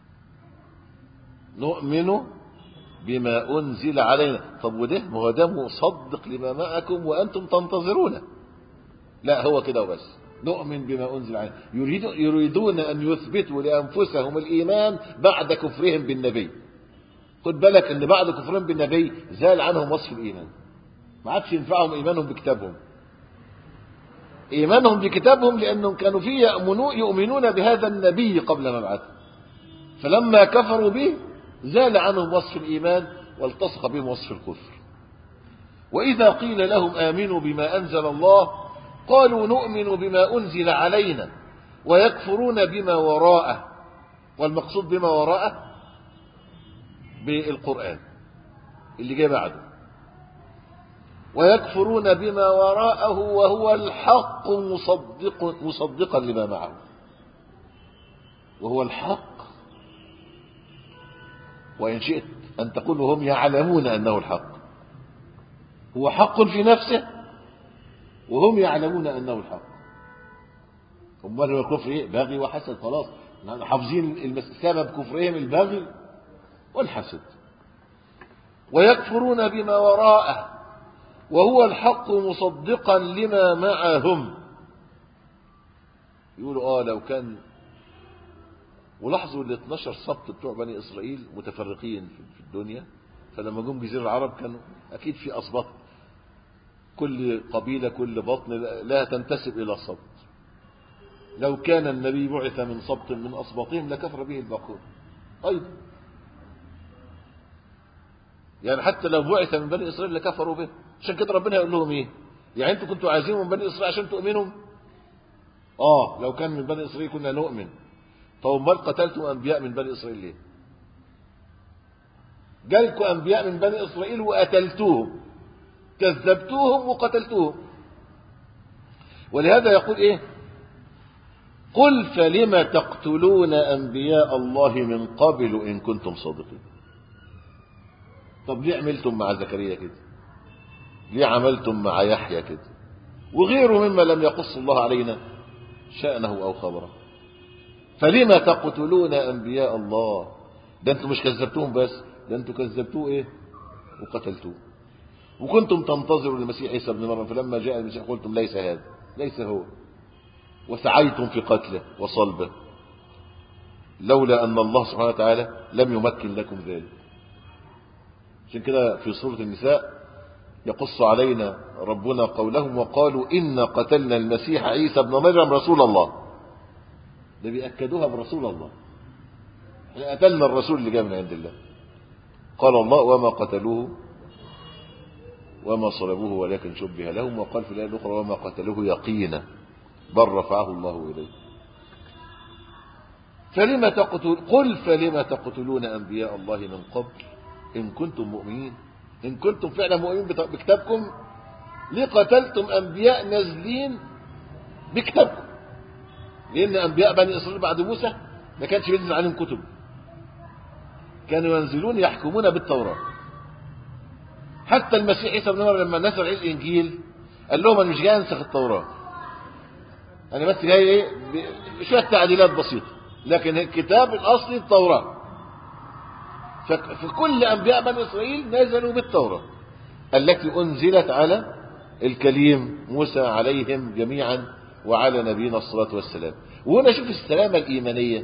نؤمن بما أنزل علينا. طب وده ما هو ده مصدق لما معكم وأنتم تنتظرون. لا هو كده وبس، نؤمن بما أنزل علينا. يريدون أن يثبتوا لأنفسهم الإيمان بعد كفرهم بالنبي. خد بالك أن بعد كفرهم بالنبي زال عنهم وصف الإيمان، ما عادش ينفعهم إيمانهم بكتابهم، إيمانهم بكتابهم لأنهم كانوا فيه يؤمنون بهذا النبي قبل مبعثه، فلما كفروا به زال عنهم وصف الإيمان والتصق بهم وصف الكفر. وإذا قيل لهم آمنوا بما أنزل الله قالوا نؤمن بما أنزل علينا ويكفرون بما وراءه. والمقصود بما وراءه بالقرآن اللي جاء بعده، ويكفرون بما وراءه وهو الحق مصدق مصدقا لما معه. وهو الحق، وإن شئت أن تقول هم يعلمون أنه الحق، هو حق في نفسه وهم يعلمون أنه الحق. أمال هو الكفر إيه؟ بغي وحسد، خلاص حافظين سبب كفرهم البغي والحسد. ويكفرون بما وراءه وهو الحق مصدقا لما معهم، يقولوا اه لو كان. ولاحظوا ال اتناشر سبط بتوع بني اسرائيل متفرقين في الدنيا، فلما جم جزيرة العرب كانوا اكيد في اسباط، كل قبيلة كل بطن لا تنتسب الى سبط. لو كان النبي بعث من سبط من اسباطهم لكفر به الباقون ايضا، يعني حتى لو بعث من بني اسرائيل لكفروا به. عشان كده ربنا يقول لهم ايه؟ يعني انتوا كنتوا عايزين من بني اسرائيل عشان تؤمنوا؟ اه لو كان من بني اسرائيل كنا نؤمن. طب امال قتلتم انبياء من بني اسرائيل ليه؟ جالكم انبياء من بني اسرائيل وقتلتوهم، كذبتوهم وقتلتوهم. ولهذا يقول ايه؟ قل فلم تقتلون انبياء الله من قبل ان كنتم صادقين. طب ليه عملتم مع زكريا كده؟ ليه عملتم مع يحيى كده وغيره مما لم يقص الله علينا شأنه او خبره؟ فلما تقتلون انبياء الله؟ ده انتم مش كذبتوهم بس، ده انتم كذبتوه ايه وقتلتوه. وكنتم تنتظروا المسيح عيسى ابن مريم، فلما جاء المسيح قلتم ليس هذا، ليس هو، وسعيتم في قتله وصلبه، لولا ان الله سبحانه وتعالى لم يمكن لكم ذلك. عشان كده في سورة النساء يقص علينا ربنا قولهم وقالوا إن قتلنا المسيح عيسى ابن مريم رسول الله. ده بيأكدوها برسول الله، احنا قتلنا الرسول اللي جاء من عند الله. قال الله وما قتلوه وما صلبوه ولكن شبه لهم، وقال في الآية الأخرى وما قتلوه يقينا بل رفعه الله إليه. فلما تقتل قل فلما تقتلون أنبياء الله من قبل إن كنتم مؤمنين. إن كنتم فعلا مؤمنين بكتابكم، ليه قتلتم أنبياء نازلين بكتابكم؟ لأن أنبياء بني إسرائيل بعد موسى ما كانش بينزل عليهم كتب، كانوا ينزلون يحكمون بالتوراة. حتى المسيح عيسى ابن مريم لما نزل عليه الإنجيل قال لهم أنا مش جاي أنسخ التوراة، أنا بس جاي إيه شوية تعديلات بسيطة، لكن الكتاب الأصلي التوراة. فكل أنبياء بني إسرائيل نزلوا بالتوراة التي أنزلت على الكليم موسى عليهم جميعا وعلى نبينا الصلاة والسلام. وهنا شوف السلامة الإيمانية،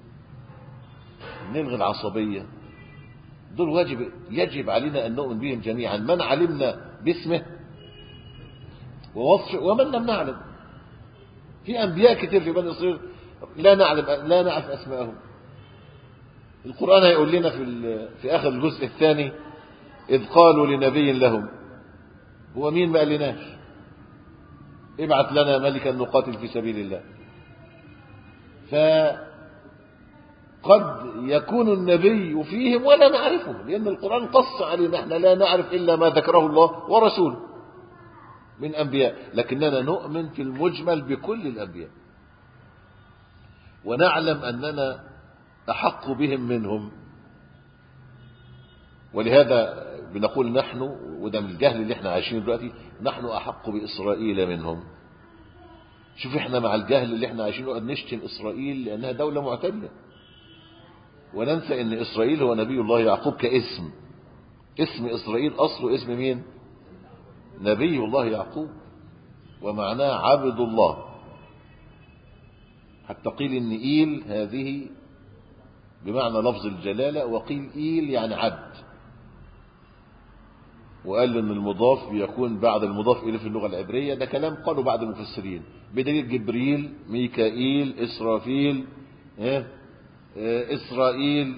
نلغي العصبية. دول واجب يجب علينا أن نؤمن بهم جميعا، من علمنا باسمه ووصفه ومن لم نعلم. في أنبياء كتير في بني إسرائيل لا نعلم لا نعرف أسماءهم. القرآن هيقول لنا في في آخر الجزء الثاني إذ قالوا لنبي لهم، هو مين ما قالناش؟ ابعث لنا ملكا نقاتل في سبيل الله. فقد يكون النبي فيهم ولا نعرفه، لأن القرآن قص علينا احنا لا نعرف إلا ما ذكره الله ورسوله من أنبياء، لكننا نؤمن في المجمل بكل الأنبياء ونعلم أننا أحق بهم منهم. ولهذا بنقول نحن، وده من الجهل اللي احنا عايشينه دلوقتي، نحن أحق بإسرائيل منهم. شوف احنا مع الجهل اللي احنا عايشينه قد نشتم إسرائيل لأنها دولة معتدلة، وننسى ان إسرائيل هو نبي الله يعقوب كاسم. اسم إسرائيل أصله اسم مين؟ نبي الله يعقوب، ومعناه عبد الله. حتى قيل ان إيل هذه بمعنى لفظ الجلالة، وقيل إيل يعني عبد، وقال ان المضاف بيكون بعد المضاف إليه في اللغة العبرية. ده كلام قالوا بعض المفسرين بدليل جبريل ميكائيل إسرافيل اه اه إسرائيل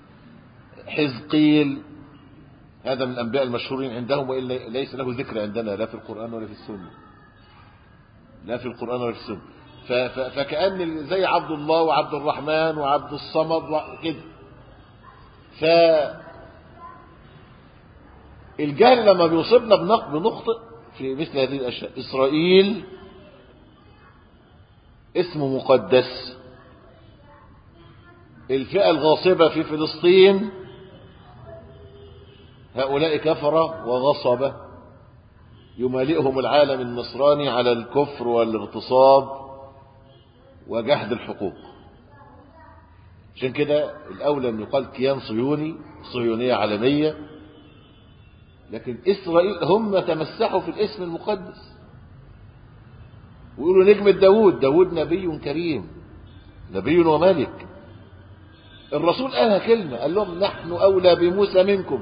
حزقيل، هذا من الأنبياء المشهورين عندهم، وإلا ليس له ذكر عندنا لا في القرآن ولا في السنة، لا في القرآن ولا في السنة. فكأن زي عبد الله وعبد الرحمن وعبد الصمد كده. فالجهل لما بيصيبنا بنخطئ في مثل هذه الأشياء. إسرائيل اسم مقدس. الفئة الغاصبة في فلسطين هؤلاء كفرة وغصبة يمالئهم العالم النصراني على الكفر والاغتصاب وجحد الحقوق. عشان كده الأولى أن يقال كيان صهيوني، صهيونية عالمية. لكن إسرائيل هم تمسحوا في الاسم المقدس، ويقولوا نجمة داود. داود نبي كريم، نبي وملك. الرسول قالها كلمة، قال لهم نحن أولى بموسى منكم،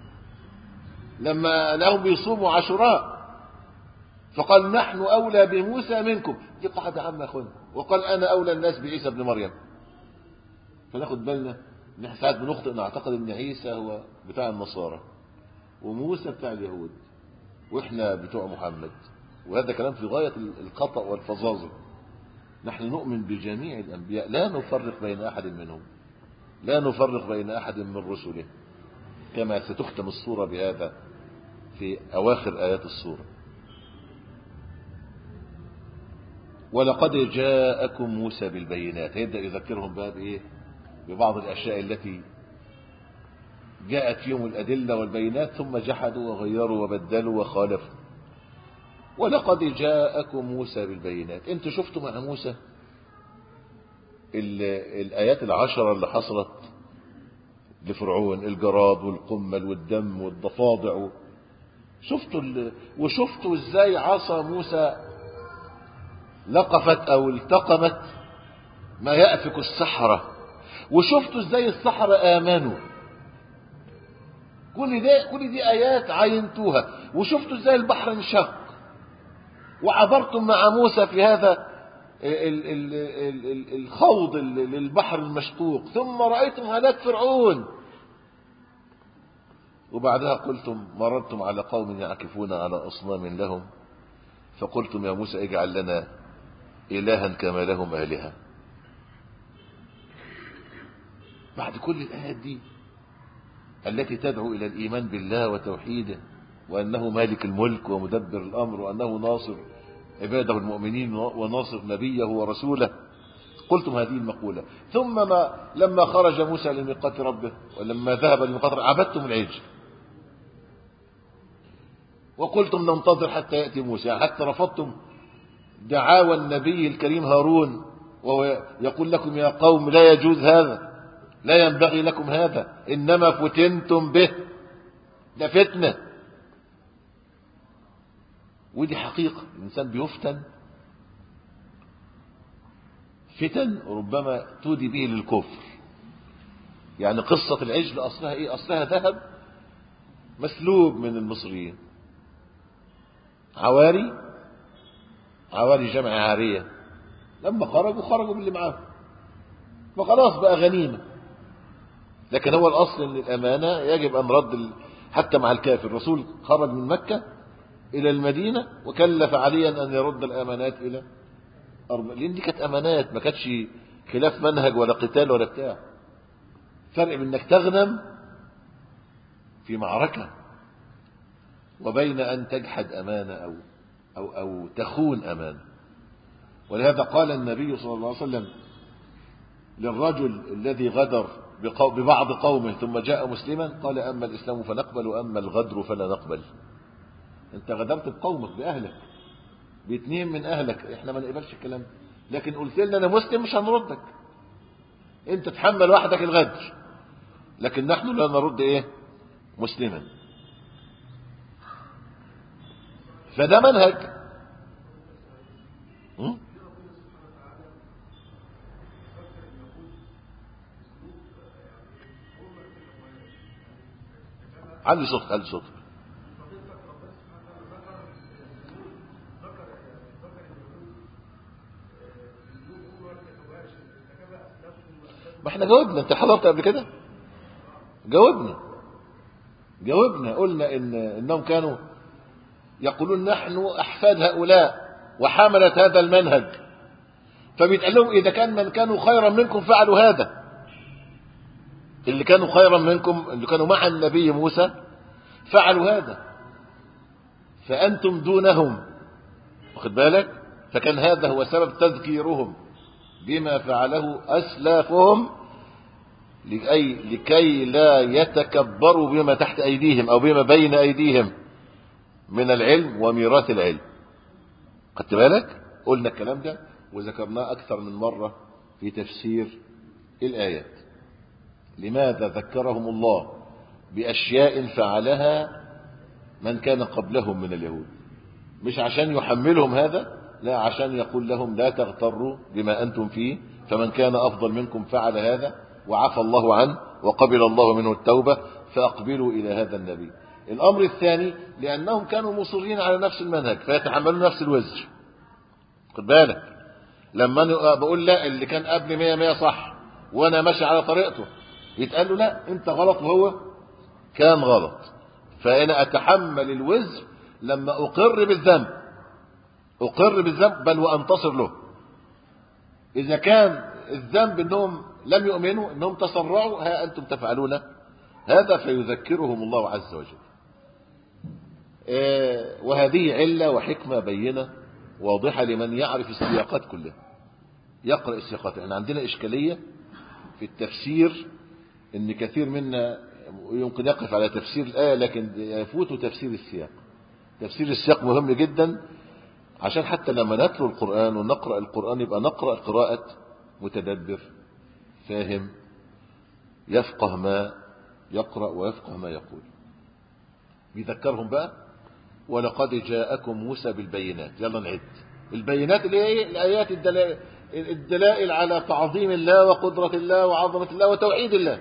لما لهم بيصوموا عاشوراء فقال نحن أولى بموسى منكم. دي قاعدة عامة يا أخوانا. وقال أنا أولى الناس بعيسى ابن مريم. فناخد بالنا إن احنا ساعات بنخطئ نعتقد إن عيسى هو بتاع النصارى وموسى بتاع اليهود وإحنا بتوع محمد، وهذا كلام في غاية الخطأ والفظاظة. نحن نؤمن بجميع الأنبياء، لا نفرق بين أحد منهم، لا نفرق بين أحد من رسله، كما ستختم السورة بهذا في أواخر آيات السورة. ولقد جاءكم موسى بالبينات. هيبدأ يذكرهم بقى بإيه؟ ببعض الأشياء التي جاءت فيهم الأدلة والبينات ثم جحدوا وغيروا وبدلوا وخالفوا. ولقد جاءكم موسى بالبينات. انتوا شفتوا مع موسى الآيات العشرة اللي حصلت لفرعون، الجراد والقمل والدم والضفادع، شفتوا وشفتوا ازاي عصا موسى لقفت او التقمت ما يأفك السحرة، وشفتوا ازاي السحرة آمنوا. كل دي كل دي آيات عينتوها. وشفتوا ازاي البحر انشق وعبرتم مع موسى في هذا ال ال ال الخوض للبحر المشقوق، ثم رأيتم هلاك فرعون. وبعدها قلتم مررتم على قوم يعكفون على أصنام لهم فقلتم يا موسى اجعل لنا إلها كما لهم آلهة. بعد كل الآيات دي التي تدعو إلى الإيمان بالله وتوحيده وأنه مالك الملك ومدبر الأمر وأنه ناصر عباده المؤمنين وناصر نبيه ورسوله، قلتم هذه المقولة. ثم ما لما خرج موسى لميقات ربه ولما ذهب لميقات ربه عبدتم العجل وقلتم ننتظر حتى يأتي موسى، حتى رفضتم دعاوى النبي الكريم هارون وهو يقول لكم يا قوم لا يجوز هذا، لا ينبغي لكم هذا، إنما فتنتم به، ده فتنة. ودي حقيقة، الإنسان بيفتن فتن ربما تودي به للكفر. يعني قصة العجل أصلها إيه؟ أصلها ذهب مسلوب من المصريين، عواري، عواري جمع عارية، لما خرجوا خرجوا باللي معاهم فخلاص بقى غنيمة. لكن هو الأصل أن الأمانة يجب أن رد حتى مع الكافر. الرسول خرج من مكة إلى المدينة وكلف عليا أن يرد الأمانات إلى أرض، لأن دي كانت أمانات، ما كانتش خلاف منهج ولا قتال ولا بتاع. فرق بين أنك تغنم في معركة وبين أن تجحد أمانة أو أو أو تخون أمانة. ولهذا قال النبي صلى الله عليه وسلم للرجل الذي غدر ببعض قومه ثم جاء مسلما، قال أما الإسلام فنقبل وأما الغدر فلا نقبل. أنت غدرت بقومك بأهلك باثنين من أهلك، إحنا ما نقبلش الكلام، لكن قلت لنا أنا مسلم مش هنردك، أنت تحمل وحدك الغدر، لكن نحن لا نرد إيه مسلما. فده منهج. علي صوتك علي صوتك. ما احنا جاوبنا، انت حضرت قبل كده؟ جاوبنا جاوبنا قلنا ان انهم كانوا يقولون نحن احفاد هؤلاء وحملة هذا المنهج، فبيتقال لهم اذا كان من كانوا خيرا منكم فعلوا هذا. اللي كانوا خيرا منكم اللي كانوا مع النبي موسى فعلوا هذا، فأنتم دونهم، واخد بالك؟ فكان هذا هو سبب تذكيرهم بما فعله أسلافهم لكي, لكي لا يتكبروا بما تحت أيديهم أو بما بين أيديهم من العلم وميراث العلم. خدت بالك؟ قلنا الكلام ده وذكرناه أكثر من مرة في تفسير الآيات. لماذا ذكرهم الله بأشياء فعلها من كان قبلهم من اليهود؟ مش عشان يحملهم هذا، لا، عشان يقول لهم لا تغتروا بما أنتم فيه، فمن كان أفضل منكم فعل هذا وعفى الله عنه وقبل الله منه التوبة، فأقبلوا إلى هذا النبي. الأمر الثاني لأنهم كانوا مصرين على نفس المنهج فيتحملون نفس الوزر. خد بالك، لما أنا بقول لا اللي كان قبل مية مية صح وأنا ماشي على طريقته، يتقال له لا أنت غلط وهو كان غلط، فأنا أتحمل الوزر لما أقر بالذنب، أقر بالذنب بل وأنتصر له. إذا كان الذنب أنهم لم يؤمنوا، أنهم تسرعوا، ها أنتم تفعلون هذا، فيذكرهم الله عز وجل. وهذه علة وحكمة بينة واضحة لمن يعرف السياقات كلها، يقرأ السياقات. احنا عندنا إشكالية في التفسير، ان كثير منا يمكن يقف على تفسير الآية لكن يفوت تفسير السياق. تفسير السياق مهم جدا، عشان حتى لما نتلو القرآن ونقرأ القرآن يبقى نقرأ قراءة متدبر فاهم، يفقه ما يقرأ ويفقه ما يقول. بيذكرهم بقى ولقد جاءكم موسى بالبينات. يلا نعد البينات اللي هي الآيات الدلائل, الدلائل على تعظيم الله وقدرة الله وعظمة الله وتوحيد الله.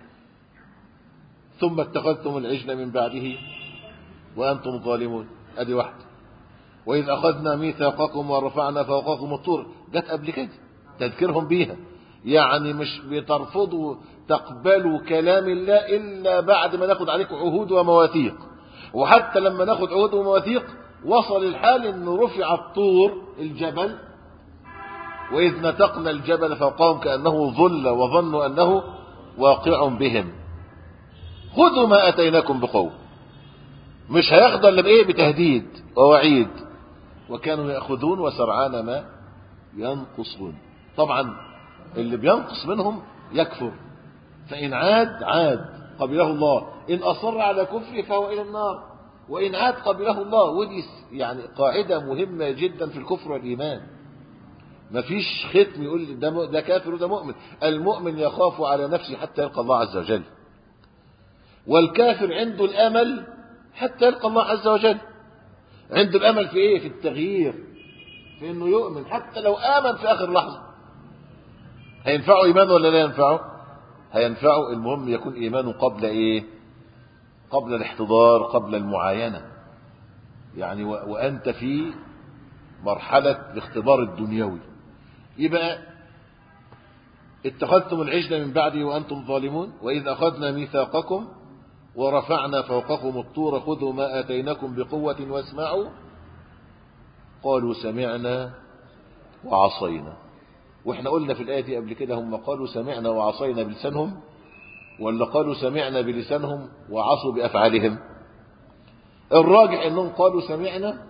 ثم اتخذتم العجل من بعده وأنتم ظالمون، ادي واحدة. وإذ أخذنا ميثاقكم ورفعنا فوقكم الطور، جت قبل كده تذكرهم بيها، يعني مش بترفضوا تقبلوا كلام الله إلا بعد ما ناخد عليكم عهود ومواثيق. وحتى لما ناخد عهود ومواثيق وصل الحال انه رفع الطور الجبل، وإذ نتقنا الجبل فوقهم كأنه ظل وظنوا أنه واقع بهم، خذوا ما أتيناكم بقوة. مش هياخدوا الا بايه؟ بتهديد ووعيد. وكانوا يأخذون وسرعان ما ينقصون. طبعا اللي بينقص منهم يكفر، فإن عاد عاد قبله الله، إن أصر على كفره فهو إلى النار، وإن عاد قبله الله. ودي يعني قاعدة مهمة جدا في الكفر والإيمان. مفيش ختم يقول ده, ده كافر وده مؤمن. المؤمن يخاف على نفسه حتى يلقى الله عز وجل، والكافر عنده الأمل حتى يلقى الله عز وجل. عنده الأمل في إيه؟ في التغيير، في إنه يؤمن حتى لو آمن في آخر لحظة. هينفعه إيمانه ولا لا ينفعه؟ هينفعه. المهم يكون إيمانه قبل إيه؟ قبل الاحتضار، قبل المعاينة. يعني وأنت في مرحلة الاختبار الدنيوي. يبقى اتخذتم العجل من بعدي وأنتم ظالمون، وإذ أخذنا ميثاقكم ورفعنا فوقكم الطور خذوا ما آتيناكم بقوة واسمعوا، قالوا سمعنا وعصينا. واحنا قلنا في الآية دي قبل كده، هم قالوا سمعنا وعصينا بلسانهم ولا قالوا سمعنا بلسانهم وعصوا بأفعالهم؟ الراجح انهم قالوا سمعنا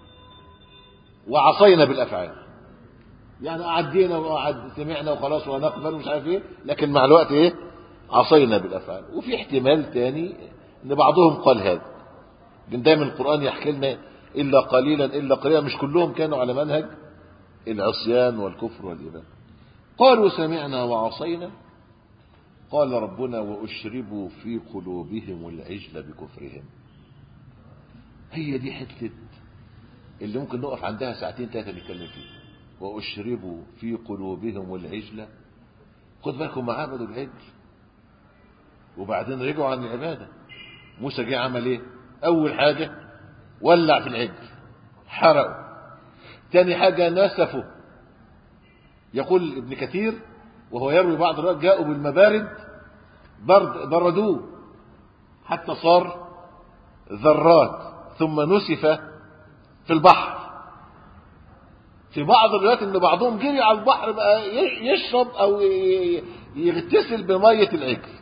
وعصينا بالأفعال، يعني عدينا وعد سمعنا وخلاص ونقبل مش عارف ايه، لكن مع الوقت ايه؟ عصينا بالأفعال. وفي احتمال تاني ان بعضهم قال هذا، لان دايما القرآن يحكي لنا إلا قليلا إلا قليلا، مش كلهم كانوا على منهج العصيان والكفر والإباء. قالوا سمعنا وعصينا، قال ربنا وأشربوا في قلوبهم العجل بكفرهم. هي دي حتة اللي ممكن نقف عندها ساعتين ثلاثة نتكلم فيه. وأشربوا في قلوبهم العجل، خد بالكم ما عبدوا العجل وبعدين رجعوا عن العبادة. موسى جه عمل ايه؟ أول حاجة ولع في العجل حرقوا. تاني حاجة نسفوا. يقول ابن كثير وهو يروي بعض الروايات جاءوا بالمبارد برد بردوه حتى صار ذرات ثم نسف في البحر. في بعض الروايات ان بعضهم جري على البحر بقى يشرب او يغتسل بمية العجل.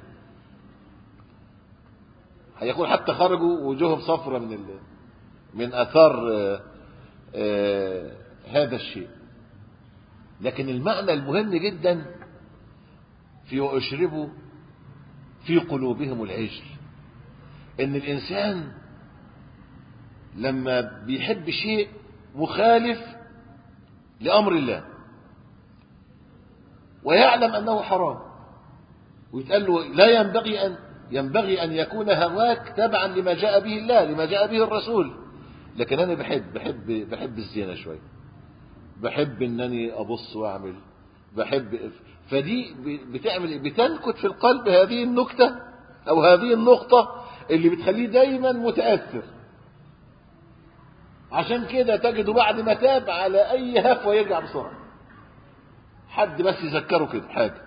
هيقول حتى خرجوا وجوههم صفرة من ال... من اثار آآ آآ هذا الشيء. لكن المعنى المهم جدا في وأشربوا في قلوبهم العجل، ان الانسان لما بيحب شيء مخالف لأمر الله ويعلم أنه حرام ويتقال له لا ينبغي أن ينبغي أن يكون هواك تبعا لما جاء به الله لما جاء به الرسول، لكن أنا بحب بحب بحب الزينة شوية، بحب انني ابص واعمل، بحب. فدي بتعمل بتنكت في القلب هذه النكتة او هذه النقطة اللي بتخليه دايما متأثر. عشان كده تجده بعد ما تاب على اي هفوة يرجع بسرعة، حد بس يذكره كده حاجة.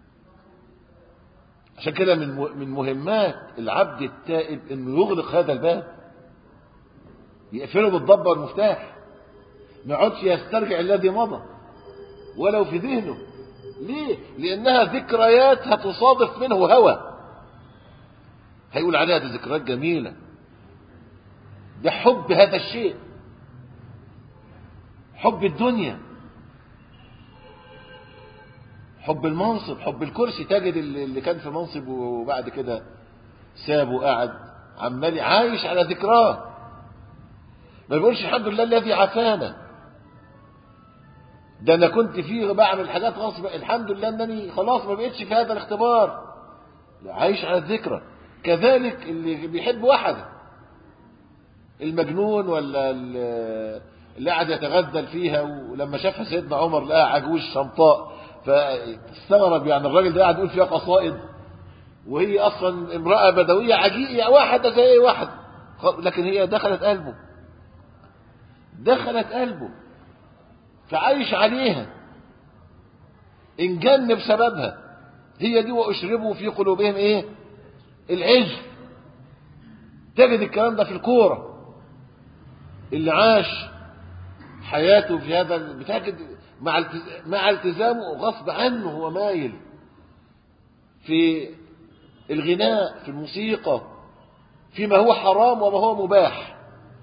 عشان كده من من مهمات العبد التائب انه يغلق هذا الباب، يقفله بالضبة والمفتاح، ما يقعدش يسترجع الذي مضى ولو في ذهنه. ليه؟ لانها ذكريات هتصادف منه هوى، هيقول عليها دي ذكريات جميلة، ده حب هذا الشيء، حب الدنيا، حب المنصب، حب الكرسي. تجد اللي كان في منصب وبعد كده سابه وقعد عمال عايش على ذكراه، ما بيقولش الحمد لله الذي عافانا، ده انا كنت فيه بعمل حاجات غصب، الحمد لله انني خلاص ما بقتش في هذا الاختبار. لا، عايش على الذكرى. كذلك اللي بيحب واحدة، المجنون ولا اللي قاعد يتغزل فيها، ولما شافها سيدنا عمر لقاها عجوز شمطاء فاستغرب، يعني الراجل ده قاعد يقول فيها قصائد وهي اصلا امرأة بدوية عجيزة، واحدة زي واحد، لكن هي دخلت قلبه، دخلت قلبه فعايش عليها، انجن بسببها. هي دي واشربوا في قلوبهم ايه؟ العجل. تجد الكلام ده في الكورة، اللي عاش حياته في هذا بتجد مع مع التزامه غصب عنه هو مايل في الغناء، في الموسيقى، فيما هو حرام وما هو مباح.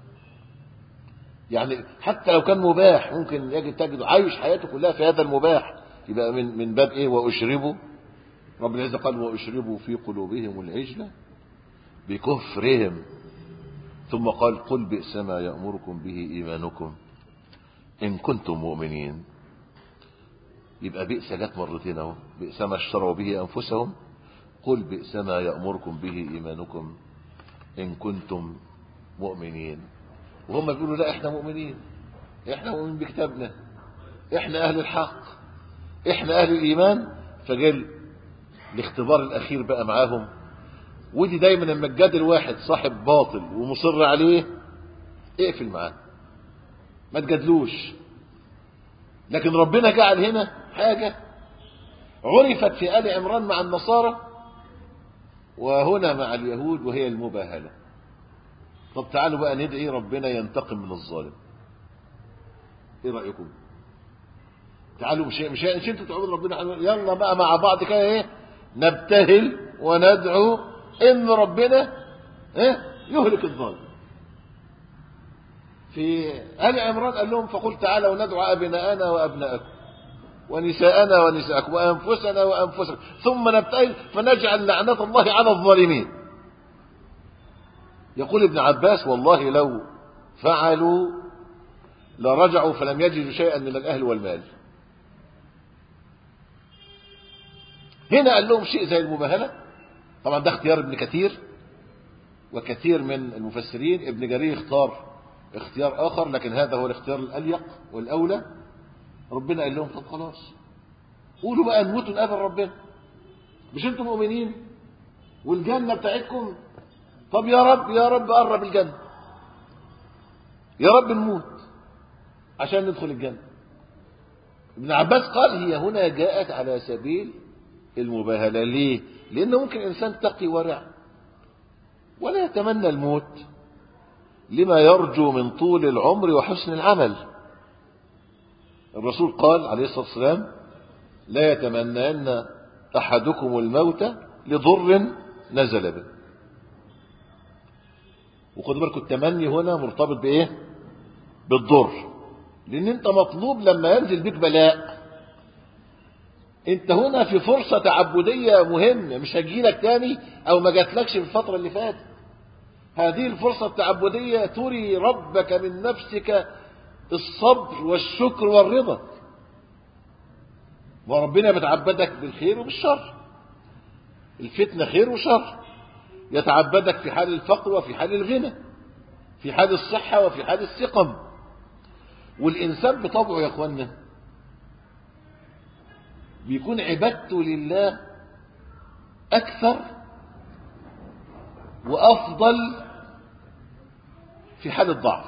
يعني حتى لو كان مباح ممكن يجد تجد عايش حياته كلها في هذا المباح. يبقى من من باب ايه؟ واشربوا، رب العزة قال واشربوا في قلوبهم العجلة بكفرهم، ثم قال قل بئس ما يأمركم به إيمانكم إن كنتم مؤمنين. يبقى بئس جت مرتين اهو، بئس ما اشتروا به أنفسهم، قل بئس ما يأمركم به إيمانكم إن كنتم مؤمنين. وهم بيقولوا لا احنا مؤمنين، احنا مؤمنين بكتابنا، احنا أهل الحق، احنا أهل الإيمان. فجل الاختبار الأخير بقى معاهم. ودي دايما لما تجادل واحد صاحب باطل ومصر عليه اقفل معاه، ما تجادلوش. لكن ربنا جعل هنا حاجة عرفت في آل عمران مع النصارى وهنا مع اليهود، وهي المباهلة. طب تعالوا بقى ندعي ربنا ينتقم من الظالم. ايه رأيكم؟ تعالوا مش مش مش انتوا تعبدوا ربنا، يلا بقى مع بعض كده ايه نبتهل وندعو ان ربنا ايه يهلك الظالم. في آل عمران قال لهم فقل تعالوا ندعو أبناءنا وأبناءكم ونساءنا ونساءكم وأنفسنا وأنفسكم ثم نبتهل فنجعل لعنة الله على الظالمين. يقول ابن عباس والله لو فعلوا لرجعوا فلم يجدوا شيئا من الأهل والمال. هنا قال لهم شيء زي المباهلة. طبعا ده اختيار ابن كثير وكثير من المفسرين. ابن جرير اختار اختيار آخر، لكن هذا هو الاختيار الأليق والأولى. ربنا قال لهم طب خلاص قولوا بقى نموتوا نقابل ربنا، مش انتم مؤمنين والجنة بتاعتكم؟ طب يا رب يا رب قرب الجنة، يا رب نموت عشان ندخل الجنة. ابن عباس قال هي هنا جاءت على سبيل المباهلة. ليه؟ لأن ممكن إنسان تقي ورع ولا يتمنى الموت لما يرجو من طول العمر وحسن العمل. الرسول قال عليه الصلاة والسلام لا يتمنين أحدكم الموت لضر نزل به. وخدوا بالكم التمني هنا مرتبط بإيه؟ بالضر، لأن أنت مطلوب لما ينزل بك بلاء أنت هنا في فرصة تعبدية مهمة مش هتجيلك تاني أو ما جاتلكش في الفترة اللي فاتت. هذه الفرصة التعبدية تري ربك من نفسك الصبر والشكر والرضا، وربنا بتعبدك بالخير وبالشر. الفتنة خير وشر، يتعبدك في حال الفقر وفي حال الغنى، في حال الصحة وفي حال السقم. والإنسان بطبعه يا أخوانا بيكون عبادته لله أكثر وأفضل في حال الضعف.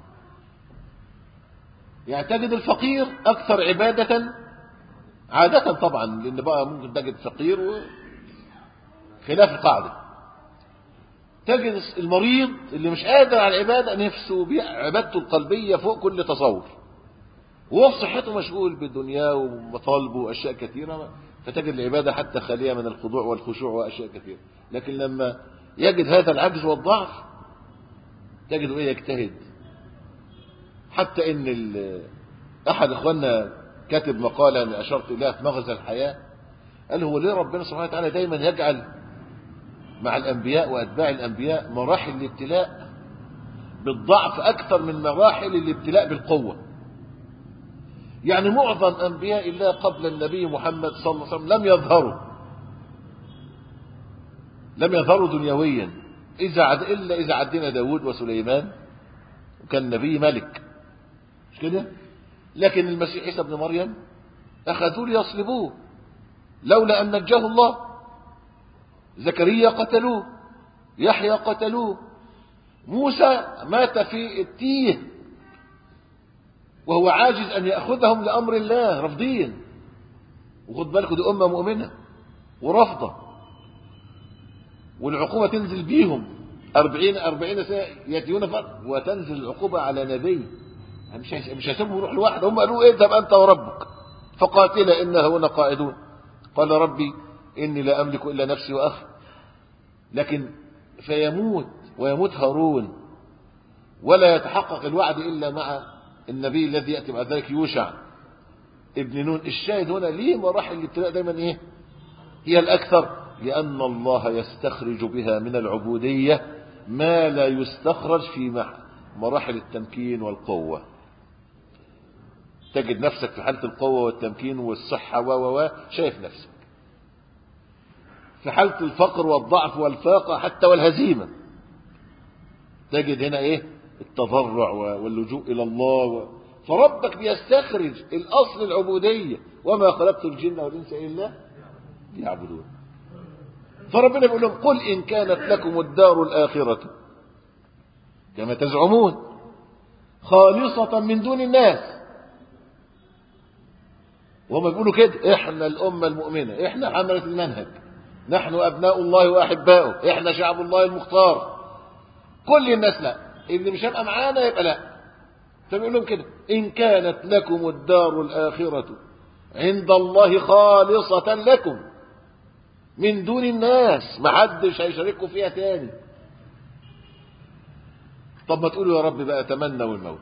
يعني تجد الفقير أكثر عبادة عادة طبعا، لأن بقى ممكن تجد فقير خلاف القاعدة. تجد المريض اللي مش قادر على العبادة نفسه عبادته القلبية فوق كل تصور، وهو في صحته مشغول بالدنيا ومطالبه وأشياء كثيرة، فتجد العبادة حتى خالية من الخضوع والخشوع وأشياء كثيرة. لكن لما يجد هذا العجز والضعف تجده ايه يجتهد. حتى ان احد اخواننا كاتب مقالة اللي اشرت اليها في مغزى الحياة، قال هو ليه ربنا سبحانه وتعالى دايما يجعل مع الانبياء واتباع الانبياء مراحل الابتلاء بالضعف اكثر من مراحل الابتلاء بالقوة. يعني معظم انبياء الله قبل النبي محمد صلى الله عليه وسلم لم يظهروا لم يظهروا دنيويا إذا عد إلا إذا عدنا داود وسليمان وكان نبي ملك، مش كده؟ لكن المسيح عيسى ابن مريم أخذوا ليصلبوه لولا أن نجاه الله. زكريا قتلوه، يحيى قتلوه، موسى مات في التيه وهو عاجز أن يأخذهم لأمر الله رافضين. وخد بالكم دي أمة مؤمنة ورافضة، والعقوبة تنزل بيهم أربعين أربعين سنة يأتيون فرق، وتنزل العقوبة على نبي. مش مش هيسيبهم يروح لوحده. هم قالوا اذهب أنت وربك فقاتلا إنا هنا قائدون. قال ربي إني لا أملك إلا نفسي وأخي. لكن فيموت ويموت هارون ولا يتحقق الوعد إلا مع النبي الذي يأتي بعد ذلك يوشع ابن نون. الشاهد هنا ليه مراحل الابتلاء دايما ايه هي الأكثر؟ لأن الله يستخرج بها من العبودية ما لا يستخرج في مراحل التمكين والقوة. تجد نفسك في حالة القوة والتمكين والصحة و و شايف نفسك. في حالة الفقر والضعف والفاقة حتى والهزيمة تجد هنا ايه التضرع واللجوء إلى الله و... فربك بيستخرج الأصل العبودية، وما خلقت الجن والإنس إلا ليعبدون. فربنا بيقول لهم قل إن كانت لكم الدار الآخرة كما تزعمون خالصة من دون الناس. وهم بيقولوا كده احنا الأمة المؤمنة، احنا حملة المنهج، نحن أبناء الله وأحباؤه، احنا شعب الله المختار. كل الناس لا، اللي مش هيبقى معانا يبقى لا. فبيقول لهم كده إن كانت لكم الدار الآخرة عند الله خالصة لكم من دون الناس، ما حدش هيشاركوا فيها تاني. طب ما تقولوا يا رب بقى تمنوا الموت.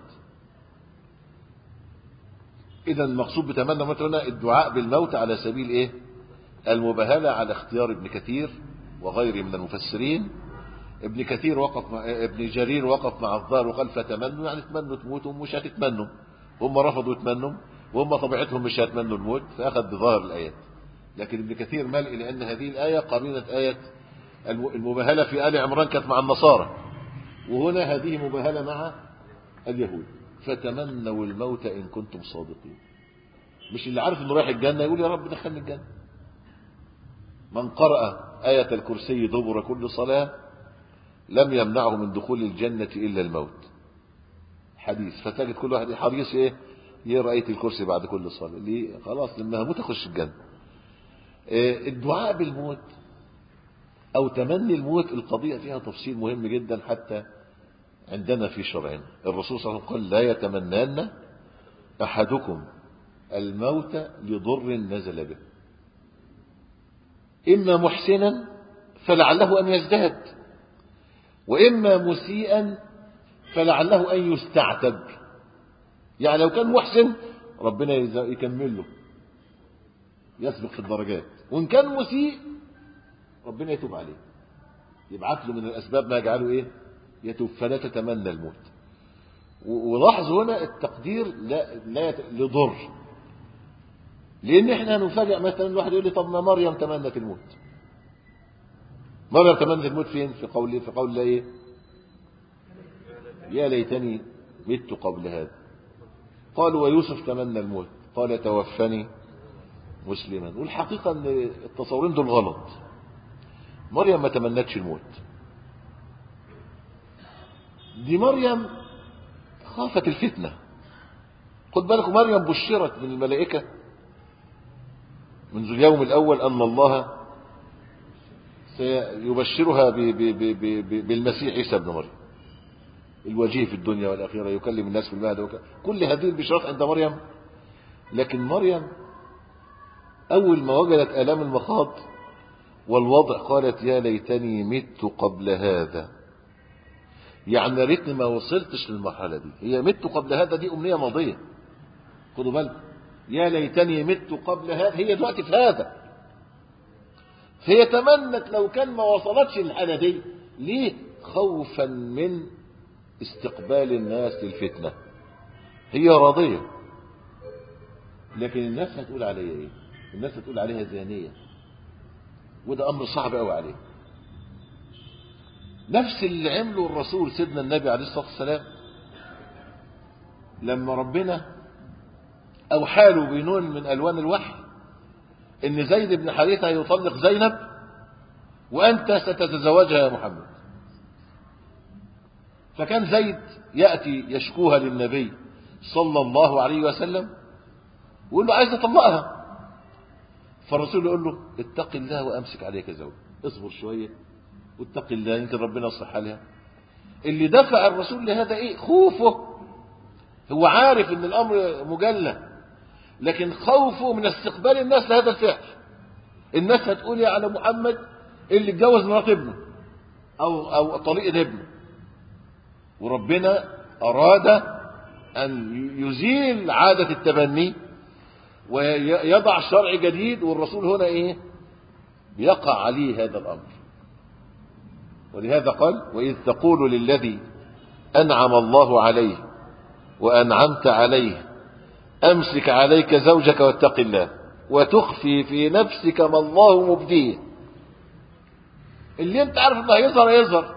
إذا المقصود بتمنى الموت هنا الدعاء بالموت على سبيل إيه؟ المباهلة على اختيار ابن كثير وغيره من المفسرين. ابن كثير وقف مع ابن جرير وقف مع الظاهر وقال فتمنوا، يعني تمنوا تموتوا مش هتتمنوا. هم رفضوا يتمنوا وهم طبيعتهم مش هيتمنوا الموت، فأخذ بظاهر الآيات. لكن ابن كثير مال إلى أن هذه الآية قرينة آية المباهلة في آل عمران كانت مع النصارى، وهنا هذه مباهلة مع اليهود. فتمنوا الموت إن كنتم صادقين. مش اللي عارف انه رايح الجنة يقول يا رب دخلني الجنة. من قرأ آية الكرسي دبر كل صلاة لم يمنعه من دخول الجنة إلا الموت. حديث. فتجد كل واحد حريص ايه يقرأ آية الكرسي بعد كل صلاة. ليه؟ خلاص لما هموت اخش الجنة. إيه الدعاء بالموت او تمني الموت القضية فيها تفصيل مهم جدا حتى عندنا في شرعنا. الرسول صلى الله عليه وسلم قال لا يتمنان احدكم الموت لضر نزل به، اما محسنا فلعله ان يزداد، واما مسيئا فلعله ان يستعتب. يعني لو كان محسن ربنا يكمل له يسبق في الدرجات، وان كان مسيء ربنا يتوب عليه يبعث له من الاسباب ما يجعله ايه يتوب. فلا تتمنى الموت. ولاحظ هنا التقدير لا لا يت... لضر، لان احنا نفاجئ مثلا الواحد يقول لي طب ما مريم تمنت الموت. مريم تمنت الموت فين؟ في قول في قول ايه يا ليتني مت قبل هذا قالوا ويوسف تمنى الموت قال توفني مسلما. والحقيقة ان التصورين دول غلط. مريم ما تمنتش الموت، دي مريم خافت الفتنة. خد بالك مريم بشرت من الملائكة منذ اليوم الأول أن الله سيبشرها بالمسيح عيسى ابن مريم الوجيه في الدنيا والآخرة، يكلم الناس في المهد وكذا. كل هذه البشارات عند مريم. لكن مريم أول ما وجدت آلام المخاض والوضع قالت يا ليتني مت قبل هذا. يعني ريتني ما وصلتش للمرحلة دي. هي مت قبل هذا دي أمنية ماضية، خدوا بالكم. يا ليتني مت قبل هذا هي دلوقتي في هذا. هي تمنت لو كان ما وصلتش للحالة دي. ليه؟ خوفا من استقبال الناس للفتنة. هي راضية، لكن الناس هتقول عليها ايه؟ الناس هتقول عليها زانية، وده امر صعب قوي عليه. نفس اللي عمله الرسول سيدنا النبي عليه الصلاة والسلام لما ربنا اوحى له بنون من الوان الوحي ان زيد بن حارثة يطلق زينب وانت ستتزوجها يا محمد. فكان زيد يأتي يشكوها للنبي صلى الله عليه وسلم ويقول له عايز اطلقها. فالرسول يقول له اتق الله وامسك عليك زوج، اصبر شوية واتق الله يمكن ربنا يصلح حالها. اللي دفع الرسول لهذا ايه؟ خوفه. هو عارف ان الامر مجلى، لكن خوفه من استقبال الناس لهذا الفعل. الناس هتقول يا على محمد اللي اتجوز مرات ابنه او او طليق ابنه. وربنا اراد ان يزيل عادة التبني ويضع شرع جديد، والرسول هنا ايه؟ بيقع عليه هذا الامر. ولهذا قال واذ تقول للذي انعم الله عليه وانعمت عليه امسك عليك زوجك واتق الله وتخفي في نفسك ما الله مبديه. اللي انت عارف انه هيظهر يظهر.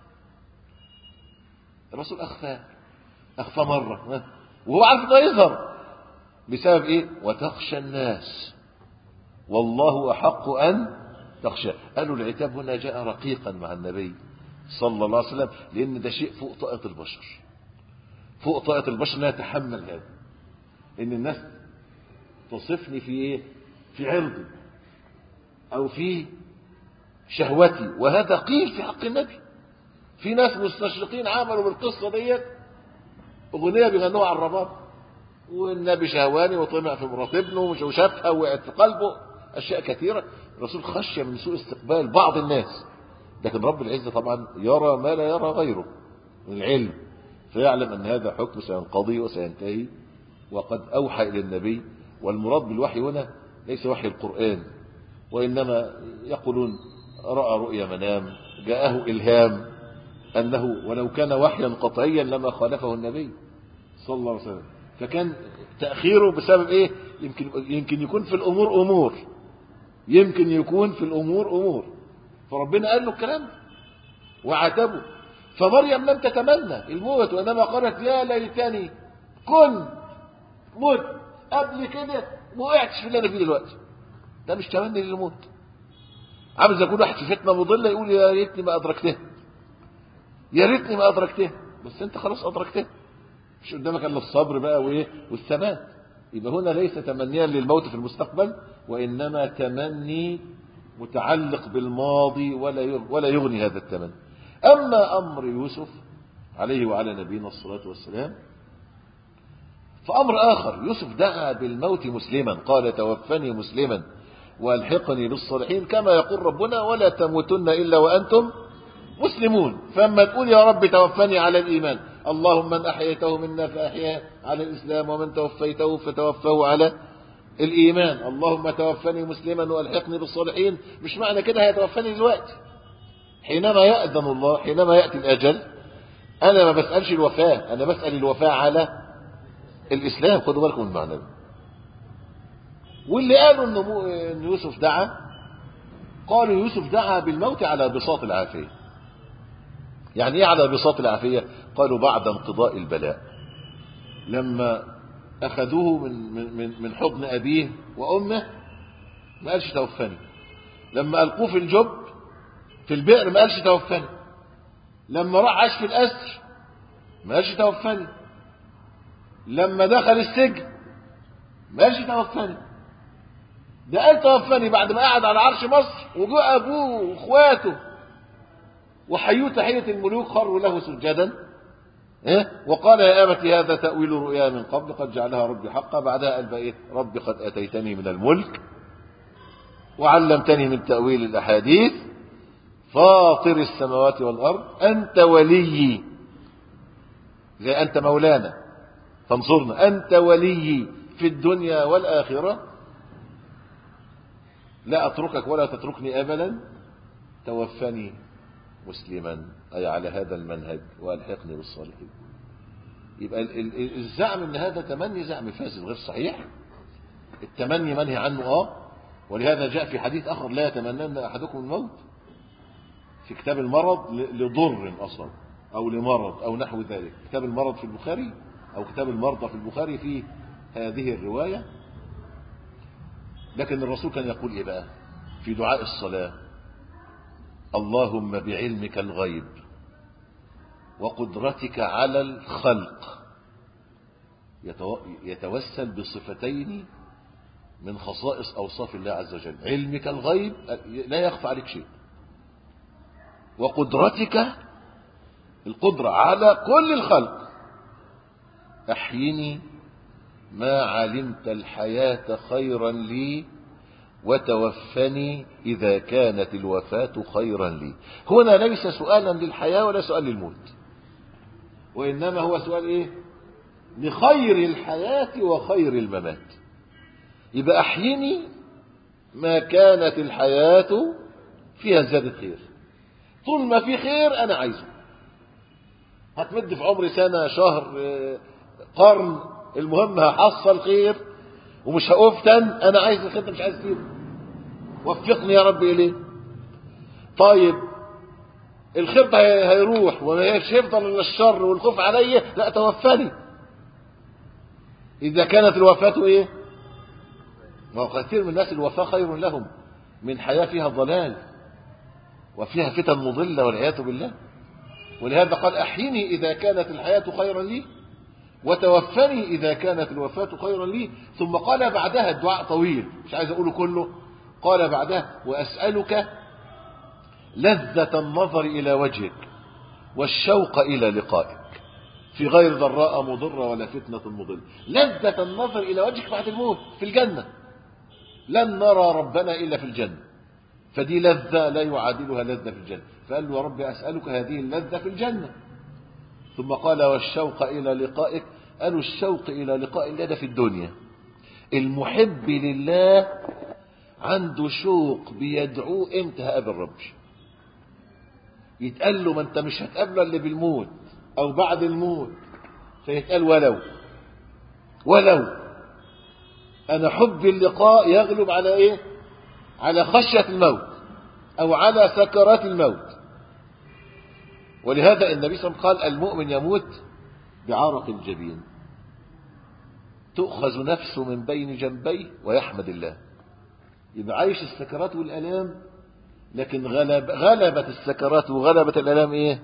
الرسول اخفى اخفى مرة وهو عارف انه يظهر بسبب ايه؟ وتخشى الناس والله احق ان تخشى. قالوا العتاب هنا جاء رقيقا مع النبي صلى الله عليه وسلم، لان ده شيء فوق طاقة البشر، فوق طاقة البشر لا يتحمل هذا. ان الناس تصفني في ايه؟ في عرضي او في شهوتي، وهذا قيل في حق النبي. في ناس مستشرقين عملوا بالقصة ديت اغنية بيغنوها على الرباب، والنبي شهواني وطمع في مرات ابنه وشافها وقعت في قلبه اشياء كثيرة. الرسول خشي من سوء استقبال بعض الناس، لكن رب العزة طبعا يرى ما لا يرى غيره من العلم، فيعلم ان هذا حكم سينقضي وسينتهي. وقد اوحى الى النبي، والمراد بالوحي هنا ليس وحي القرآن، وانما يقولون رأى رؤيا منام، جاءه الهام انه ولو كان وحيا قطعيا لما خالفه النبي صلى الله عليه وسلم. فكان تأخيره بسبب ايه؟ يمكن يمكن يكون في الامور امور يمكن يكون في الامور امور فربنا قال له الكلام وعاتبه. فمريم لم تتمنى الموت، وانما قالت يا ليتني كنت موت قبل كده ما وقعتش في اللي انا فيه دلوقتي. ده مش تمني للموت. عامل زي كل واحد في فتنه مضله يقول يا ريتني ما ادركته، يا ريتني ما ادركته. بس انت خلاص ادركته، مش قدامك الا الصبر بقى وايه والثبات. يبقى هنا ليس تمنيا للموت في المستقبل، وانما تمني متعلق بالماضي ولا ولا يغني هذا التمني. اما امر يوسف عليه وعلى نبينا الصلاه والسلام فامر اخر. يوسف دعا بالموت مسلما، قال توفني مسلما والحقني بالصالحين كما يقول ربنا ولا تموتن الا وانتم مسلمون. فاما تقول يا رب توفني على الايمان، اللهم من احييته منا فاحياه على الاسلام ومن توفيته فتوفه على الايمان، اللهم توفني مسلما والحقني بالصالحين. مش معنى كده هيتوفني دلوقتي، حينما يأذن الله، حينما يأتي الاجل. انا ما بسألش الوفاة، انا بسأل الوفاة على الاسلام. خدوا بالكم من المعنى ده. واللي قالوا ان يوسف دعا، قالوا يوسف دعا بالموت على بساط العافية. يعني ايه على بساط العافية؟ قالوا بعد انقضاء البلاء، لما أخذوه من, من, من حضن أبيه وأمه ما قالش توفني. لما ألقوه في الجب في البئر ما قالش توفني. لما راح عاش في الأسر ما قالش توفني. لما دخل السجن ما قالش توفني. ده قال توفني بعد ما قعد على عرش مصر وجاء أبوه وإخواته وحيوه تحية الملوك خروا له سجدا، إيه؟ وقال يا أبت هذا تأويل رؤيا من قبل قد جعلها ربي حقا. بعدها قال بقى إيه؟ ربي قد أتيتني من الملك وعلمتني من تأويل الأحاديث فاطر السماوات والأرض أنت وليي، زي أنت مولانا فانصرنا، أنت وليي في الدنيا والآخرة لا أتركك ولا تتركني أبدا توفني مسلما أي على هذا المنهج وألحقني بالصالحين. يبقى الزعم ان هذا تمني زعم فاسد غير صحيح. التمني منهي عنه اه ولهذا جاء في حديث آخر لا يتمنن أحدكم الموت في كتاب المرض لضر أصاب أو لمرض أو نحو ذلك. كتاب المرض في البخاري أو كتاب المرضى في البخاري في هذه الرواية. لكن الرسول كان يقول إيه بقى في دعاء الصلاة؟ اللهم بعلمك الغيب وقدرتك على الخلق، يتوسل بصفتين من خصائص أوصاف الله عز وجل. علمك الغيب لا يخفى عليك شيء، وقدرتك القدرة على كل الخلق. أحيني ما علمت الحياة خيرا لي وتوفني إذا كانت الوفاة خيرا لي. هنا ليس سؤالا للحياة ولا سؤال للموت، وإنما هو سؤال إيه؟ لخير الحياة وخير الممات. يبقى أحيني ما كانت الحياة فيها زيادة خير. طول ما في خير أنا عايزه. هتمد في عمري سنة شهر قرن، المهم هحصل خير ومش هأفتن. أنا عايز الخير ده مش عايز فيه، وفقني يا رب إليه. طيب الخير ده هيروح ومش هيفضل إلا الشر والخوف عليا، لا توفني إذا كانت الوفاة إيه؟ ما هو كثير من الناس الوفاة خير لهم من حياة فيها ضلال وفيها فتن مضلة والعياذ بالله. ولهذا قال أحيني إذا كانت الحياة خيرا لي وتوفني إذا كانت الوفاة خيرا لي. ثم قال بعدها الدعاء طويل مش عايز أقوله كله. قال بعدها وأسألك لذة النظر إلى وجهك والشوق إلى لقائك في غير ضراء مضرة ولا فتنة مضلة. لذة النظر إلى وجهك بعد الموت في الجنة، لن نرى ربنا إلا في الجنة، فدي لذة لا يعادلها لذة في الجنة. فقال له يا رب أسألك هذه اللذة في الجنة. ثم قال والشوق إلى لقائك. قالوا الشوق إلى لقاء الله ده في الدنيا. المحب لله عنده شوق بيدعوه امتى هقابل ربي. يتقال له ما انت مش هتقابله اللي بالموت او بعد الموت، فيتقال ولو ولو انا حب اللقاء يغلب على ايه؟ على خشية الموت او على سكرات الموت. ولهذا النبي صلى الله عليه وسلم قال المؤمن يموت بعرق الجبين تؤخذ نفسه من بين جنبيه ويحمد الله. يبقى عايش السكرات والآلام، لكن غلب غلبت السكرات وغلبت الآلام ايه؟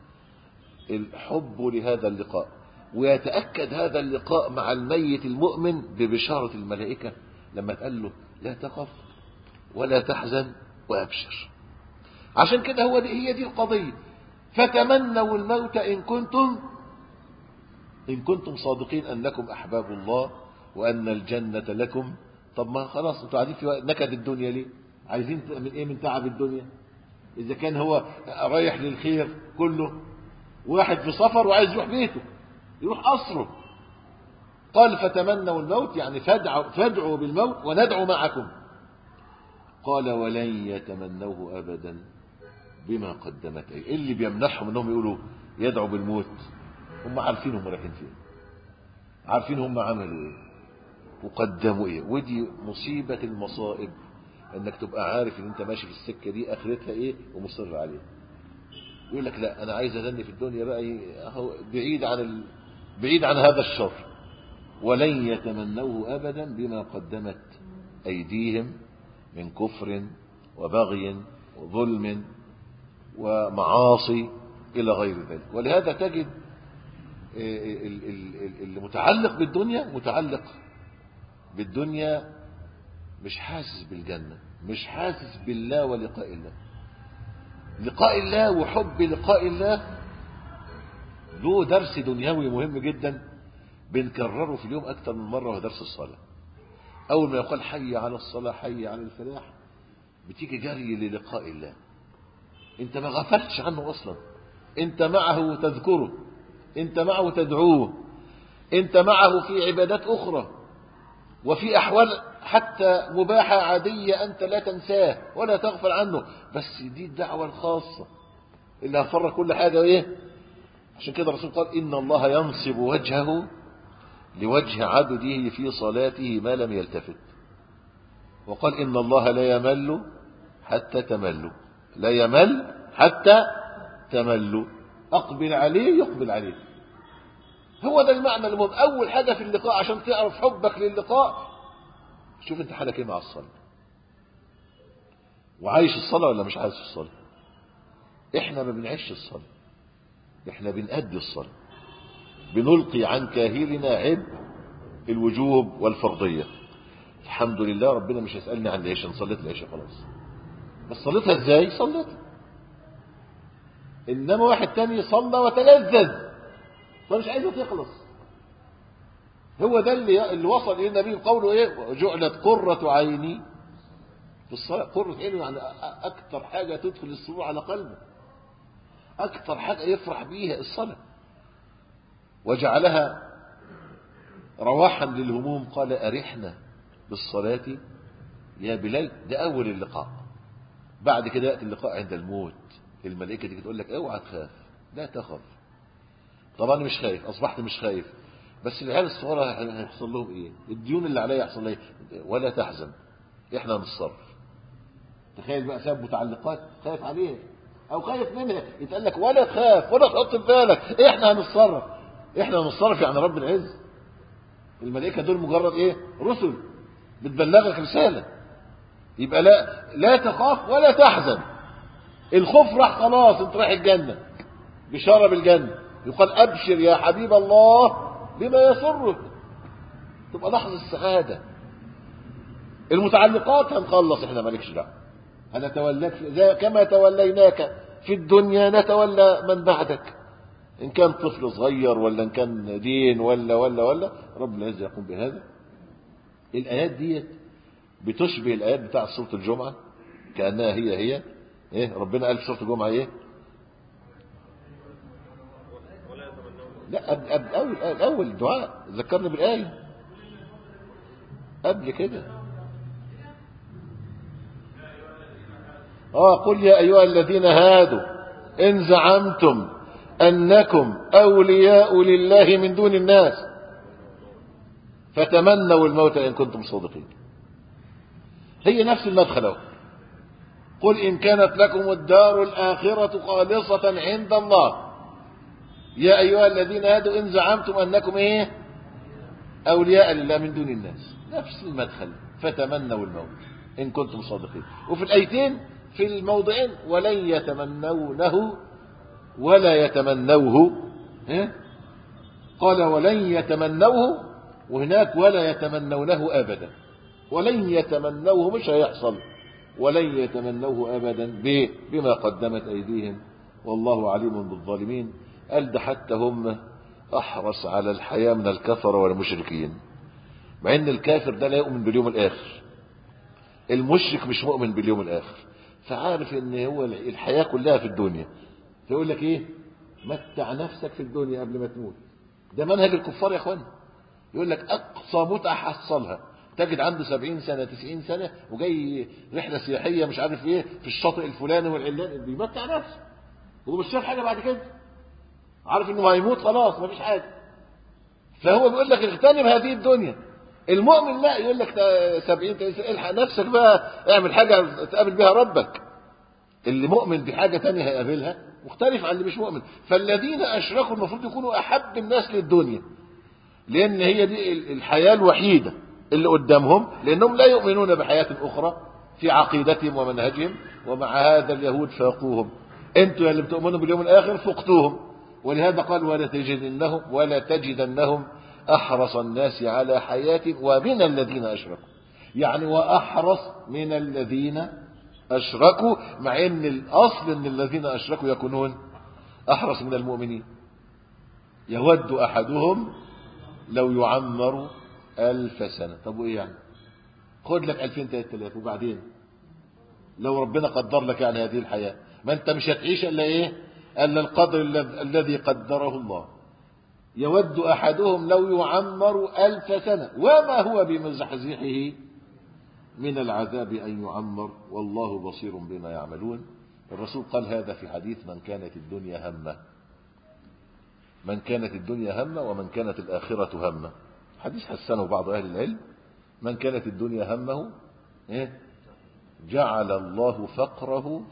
الحب لهذا اللقاء. ويتأكد هذا اللقاء مع الميت المؤمن ببشارة الملائكة لما تقال له لا تخف ولا تحزن وأبشر. عشان كده هو دي هي دي القضية. فتمنوا الموت إن كنتم إن كنتم صادقين أنكم أحباب الله وأن الجنة لكم. طب ما خلاص انتوا قاعدين في نكد الدنيا ليه؟ عايزين من ايه؟ من تعب الدنيا. إذا كان هو رايح للخير كله، واحد في سفر وعايز يروح بيته يروح قصره. قال فتمنوا الموت يعني فادعوا, فادعوا بالموت وندعو معكم. قال ولن يتمنوه أبدا بما قدمت أي. اللي بيمنحهم انهم يقولوا يدعوا بالموت هم عارفين هم رايحين فين، عارفين هم عملوا ايه وقدموا ايه. ودي مصيبة المصائب انك تبقى عارف ان انت ماشي في السكة دي اخرتها ايه ومصر عليها. يقول لك لا انا عايز اذني في الدنيا بقى اهو بعيد عن ال... بعيد عن هذا الشر. ولن يتمنوه أبدا بما قدمت أيديهم من كفر وبغي وظلم ومعاصي إلى غير ذلك. ولهذا تجد المتعلق بالدنيا متعلق بالدنيا مش حاسس بالجنة، مش حاسس بالله ولقاء الله. لقاء الله وحب لقاء الله له درس دنيوي مهم جدا بنكرره في اليوم أكثر من مرة، وهو درس الصلاة. أول ما يقال حي على الصلاة حي على الفلاح بتيجي جري للقاء الله. انت ما غفلتش عنه أصلا، انت معه تذكره، انت معه تدعوه، انت معه في عبادات أخرى وفي أحوال حتى مباحة عادية أنت لا تنساه ولا تغفل عنه. بس دي الدعوة الخاصة اللي هتفرق كل حاجة. ايه عشان كده الرسول قال إن الله ينصب وجهه لوجه عبده في صلاته ما لم يلتفت، وقال إن الله لا يمل حتى تملوا، لا يمل حتى تملوا، أقبل عليه يقبل عليه. هو ده المعنى المهم. أول حاجة في اللقاء عشان تعرف حبك للقاء، شوف انت حالك ايه مع الصلاة، وعايش الصلاة ولا مش عايش الصلاة. احنا ما بنعيش الصلاة، احنا بنأدي الصلاة، بنلقي عن كاهلنا عبء الوجوب والفرضية. الحمد لله ربنا مش هيسألني عن العشاء، صليت العشاء خلاص، بس صليتها ازاي؟ صليتها. انما واحد تاني صلى وتلذذ فمش عايزه تخلص. هو ده اللي, اللي وصل الى النبي قوله ايه؟ وجعلت قرة عيني في الصلاة. قرة عينه يعني اكتر حاجة تدخل السرور على قلبه، اكتر حاجة يفرح بيها الصلاة. وجعلها رواحا للهموم، قال أرحنا بالصلاة يا بلال. ده أول اللقاء. بعد كده يأتي اللقاء عند الموت. الملائكة تيجي تقول لك اوعى تخاف، لا تخاف. طبعا مش خايف، أصبحت مش خايف، بس العيال الصغيرة هيحصل لهم إيه؟ الديون اللي عليا يحصل لها إيه؟ ولا تحزن، إحنا هنتصرف. تخيل بقى ساب متعلقات خايف عليها أو خايف منها، يتقال لك ولا تخاف ولا تحط في بالك، إحنا هنتصرف. إحنا هنتصرف يعني رب العز. الملائكة دول مجرد ايه؟ رسل بتبلغك رسالة. يبقى لا لا تخاف ولا تحزن. الخوف راح خلاص، انت رايح الجنة، بشارة بالجنة. يقال ابشر يا حبيب الله بما يسرك، تبقى لحظة السعادة. المتعلقات هنخلص، احنا مالكش دعوة، هنتولاك زي كما توليناك في الدنيا نتولى من بعدك، إن كان طفل صغير ولا إن كان دين ولا ولا ولا رب العزة يقوم بهذا. الآيات دي بتشبه الآيات بتاع سورة الجمعة كأنها هي هي. إيه ربنا قال في سورة الجمعة إيه؟ لا قبل قبل أول أول الدعاء ذكرني بالآية قبل كده. آه قل يا أيها الذين هادوا إن زعمتم أنكم أولياء لله من دون الناس فتمنوا الموت إن كنتم صادقين. هي نفس المدخل. قل إن كانت لكم الدار الآخرة خالصة عند الله يا أيها الذين هادوا إن زعمتم أنكم إيه؟ أولياء لله من دون الناس. نفس المدخل، فتمنوا الموت إن كنتم صادقين. وفي الآيتين في الموضعين ولن يتمنونه ولا يتمنوه. قال ولن يتمنوه، وهناك ولا يتمنونه أبدا. ولن يتمنوه مش هيحصل، ولن يتمنوه أبدا بما قدمت أيديهم والله عليم بالظالمين. قال ده حتى هم أحرص على الحياة من الكفر والمشركين، مع ان الكافر ده لا يؤمن باليوم الآخر، المشرك مش مؤمن باليوم الآخر، فعارف ان هو الحياة كلها في الدنيا. فيقول لك ايه؟ متع نفسك في الدنيا قبل ما تموت. ده منهج الكفار يا اخوانا. يقول لك اقصى متعة حصلها. تجد عنده سبعين سنة تسعين سنة وجاي رحلة سياحية مش عارف ايه في الشاطئ الفلاني والعلاني، بيمتع نفسه ومش شايف حاجة بعد كده، عارف انه هيموت خلاص مفيش حاجة. فهو بيقول لك اغتنم هذه الدنيا. المؤمن لا، يقول لك سبعين الحق نفسك بقى، اعمل حاجة تقابل بها ربك. اللي مؤمن بحاجة تانية هيقابلها مختلف عن اللي مش مؤمن. فالذين أشركوا المفروض يكونوا أحب الناس للدنيا، لأن هي دي الحياة الوحيدة اللي قدامهم، لأنهم لا يؤمنون بحياة أخرى في عقيدتهم ومنهجهم. ومع هذا اليهود فاقوهم، انتوا اللي بتؤمنوا باليوم الآخر فقتوهم. ولهذا قال ولا تجدنهم ولا تجدنهم أحرص الناس على حياة ومن الذين أشركوا، يعني وأحرص من الذين أشركوا، مع أن الأصل أن الذين أشركوا يكونون أحرص من المؤمنين. يود أحدهم لو يعمر ألف سنة. طب وإيه يعني؟ خد لك ألفين ثلاثة آلاف وبعدين لو ربنا قدر لك يعني هذه الحياة، ما أنت مش هتعيش إلا إيه؟ إلا القدر الذي قدره الله. يود أحدهم لو يعمر ألف سنة وما هو بمزحزحه من العذاب أن يعمر والله بصير بما يعملون. الرسول قال هذا في حديث من كانت الدنيا همه، من كانت الدنيا همه ومن كانت الآخرة همه. حديث حسنه بعض أهل العلم. من كانت الدنيا همه إيه؟ جعل الله فقره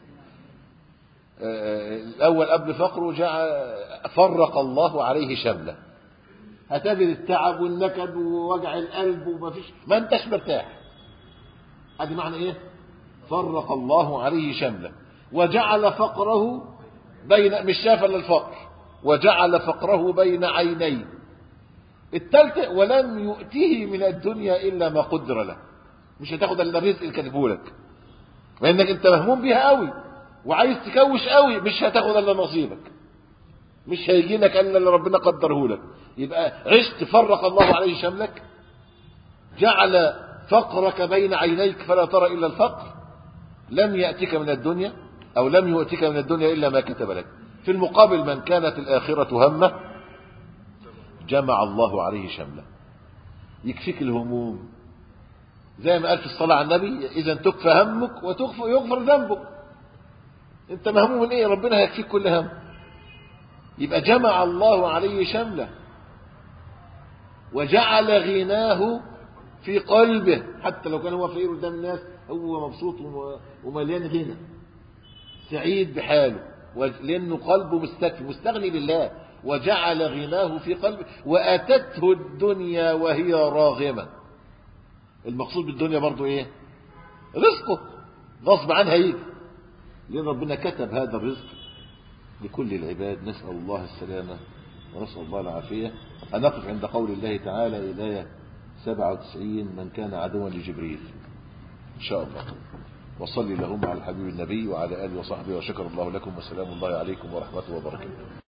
الأول قبل فقره جعل فرق الله عليه شمله. هتجد التعب والنكد ووجع القلب وما فيش، ما انتش مرتاح. هذه معنى ايه؟ فرق الله عليه شمله وجعل فقره بين، مش شاف الا الفقر، وجعل فقره بين عينيه. الثالثة ولم يؤته من الدنيا الا ما قدر له. مش هتاخد الا الرزق اللي كاتبه لك، لانك انت مهموم بيها قوي وعايز تكوش قوي، مش هتاخد الا نصيبك، مش هيجي لك الا اللي ربنا قدره لك. يبقى عشت فرق الله عليه شملك، جعل فقرك بين عينيك فلا ترى الا الفقر، لم يأتك من الدنيا او لم يؤتك من الدنيا الا ما كتب لك. في المقابل من كانت الآخرة همه جمع الله عليه شمله، يكفيك الهموم زي ما قال في الصلاة على النبي اذا تكفى همك ويغفر ذنبك. انت مهموم من ايه؟ ربنا هيكفيك كل هم. يبقى جمع الله عليه شمله وجعل غناه في قلبه، حتى لو كان هو فقير قدام الناس هو مبسوط ومليان غنى، سعيد بحاله، لانه قلبه مستكفي مستغني بالله. وجعل غناه في قلبه واتته الدنيا وهي راغمه. المقصود بالدنيا برضو ايه؟ رزقه غصب عنها يجي، لان ربنا كتب هذا الرزق لكل العباد. نسأل الله السلامة ونسأل الله العافية. هنقف عند قول الله تعالى الآية سبعة وتسعين من كان عدوا لجبريل إن شاء الله. وصلي اللهم على الحبيب النبي وعلى آله وصحبه، وشكر الله لكم، وسلام الله عليكم ورحمته وبركاته.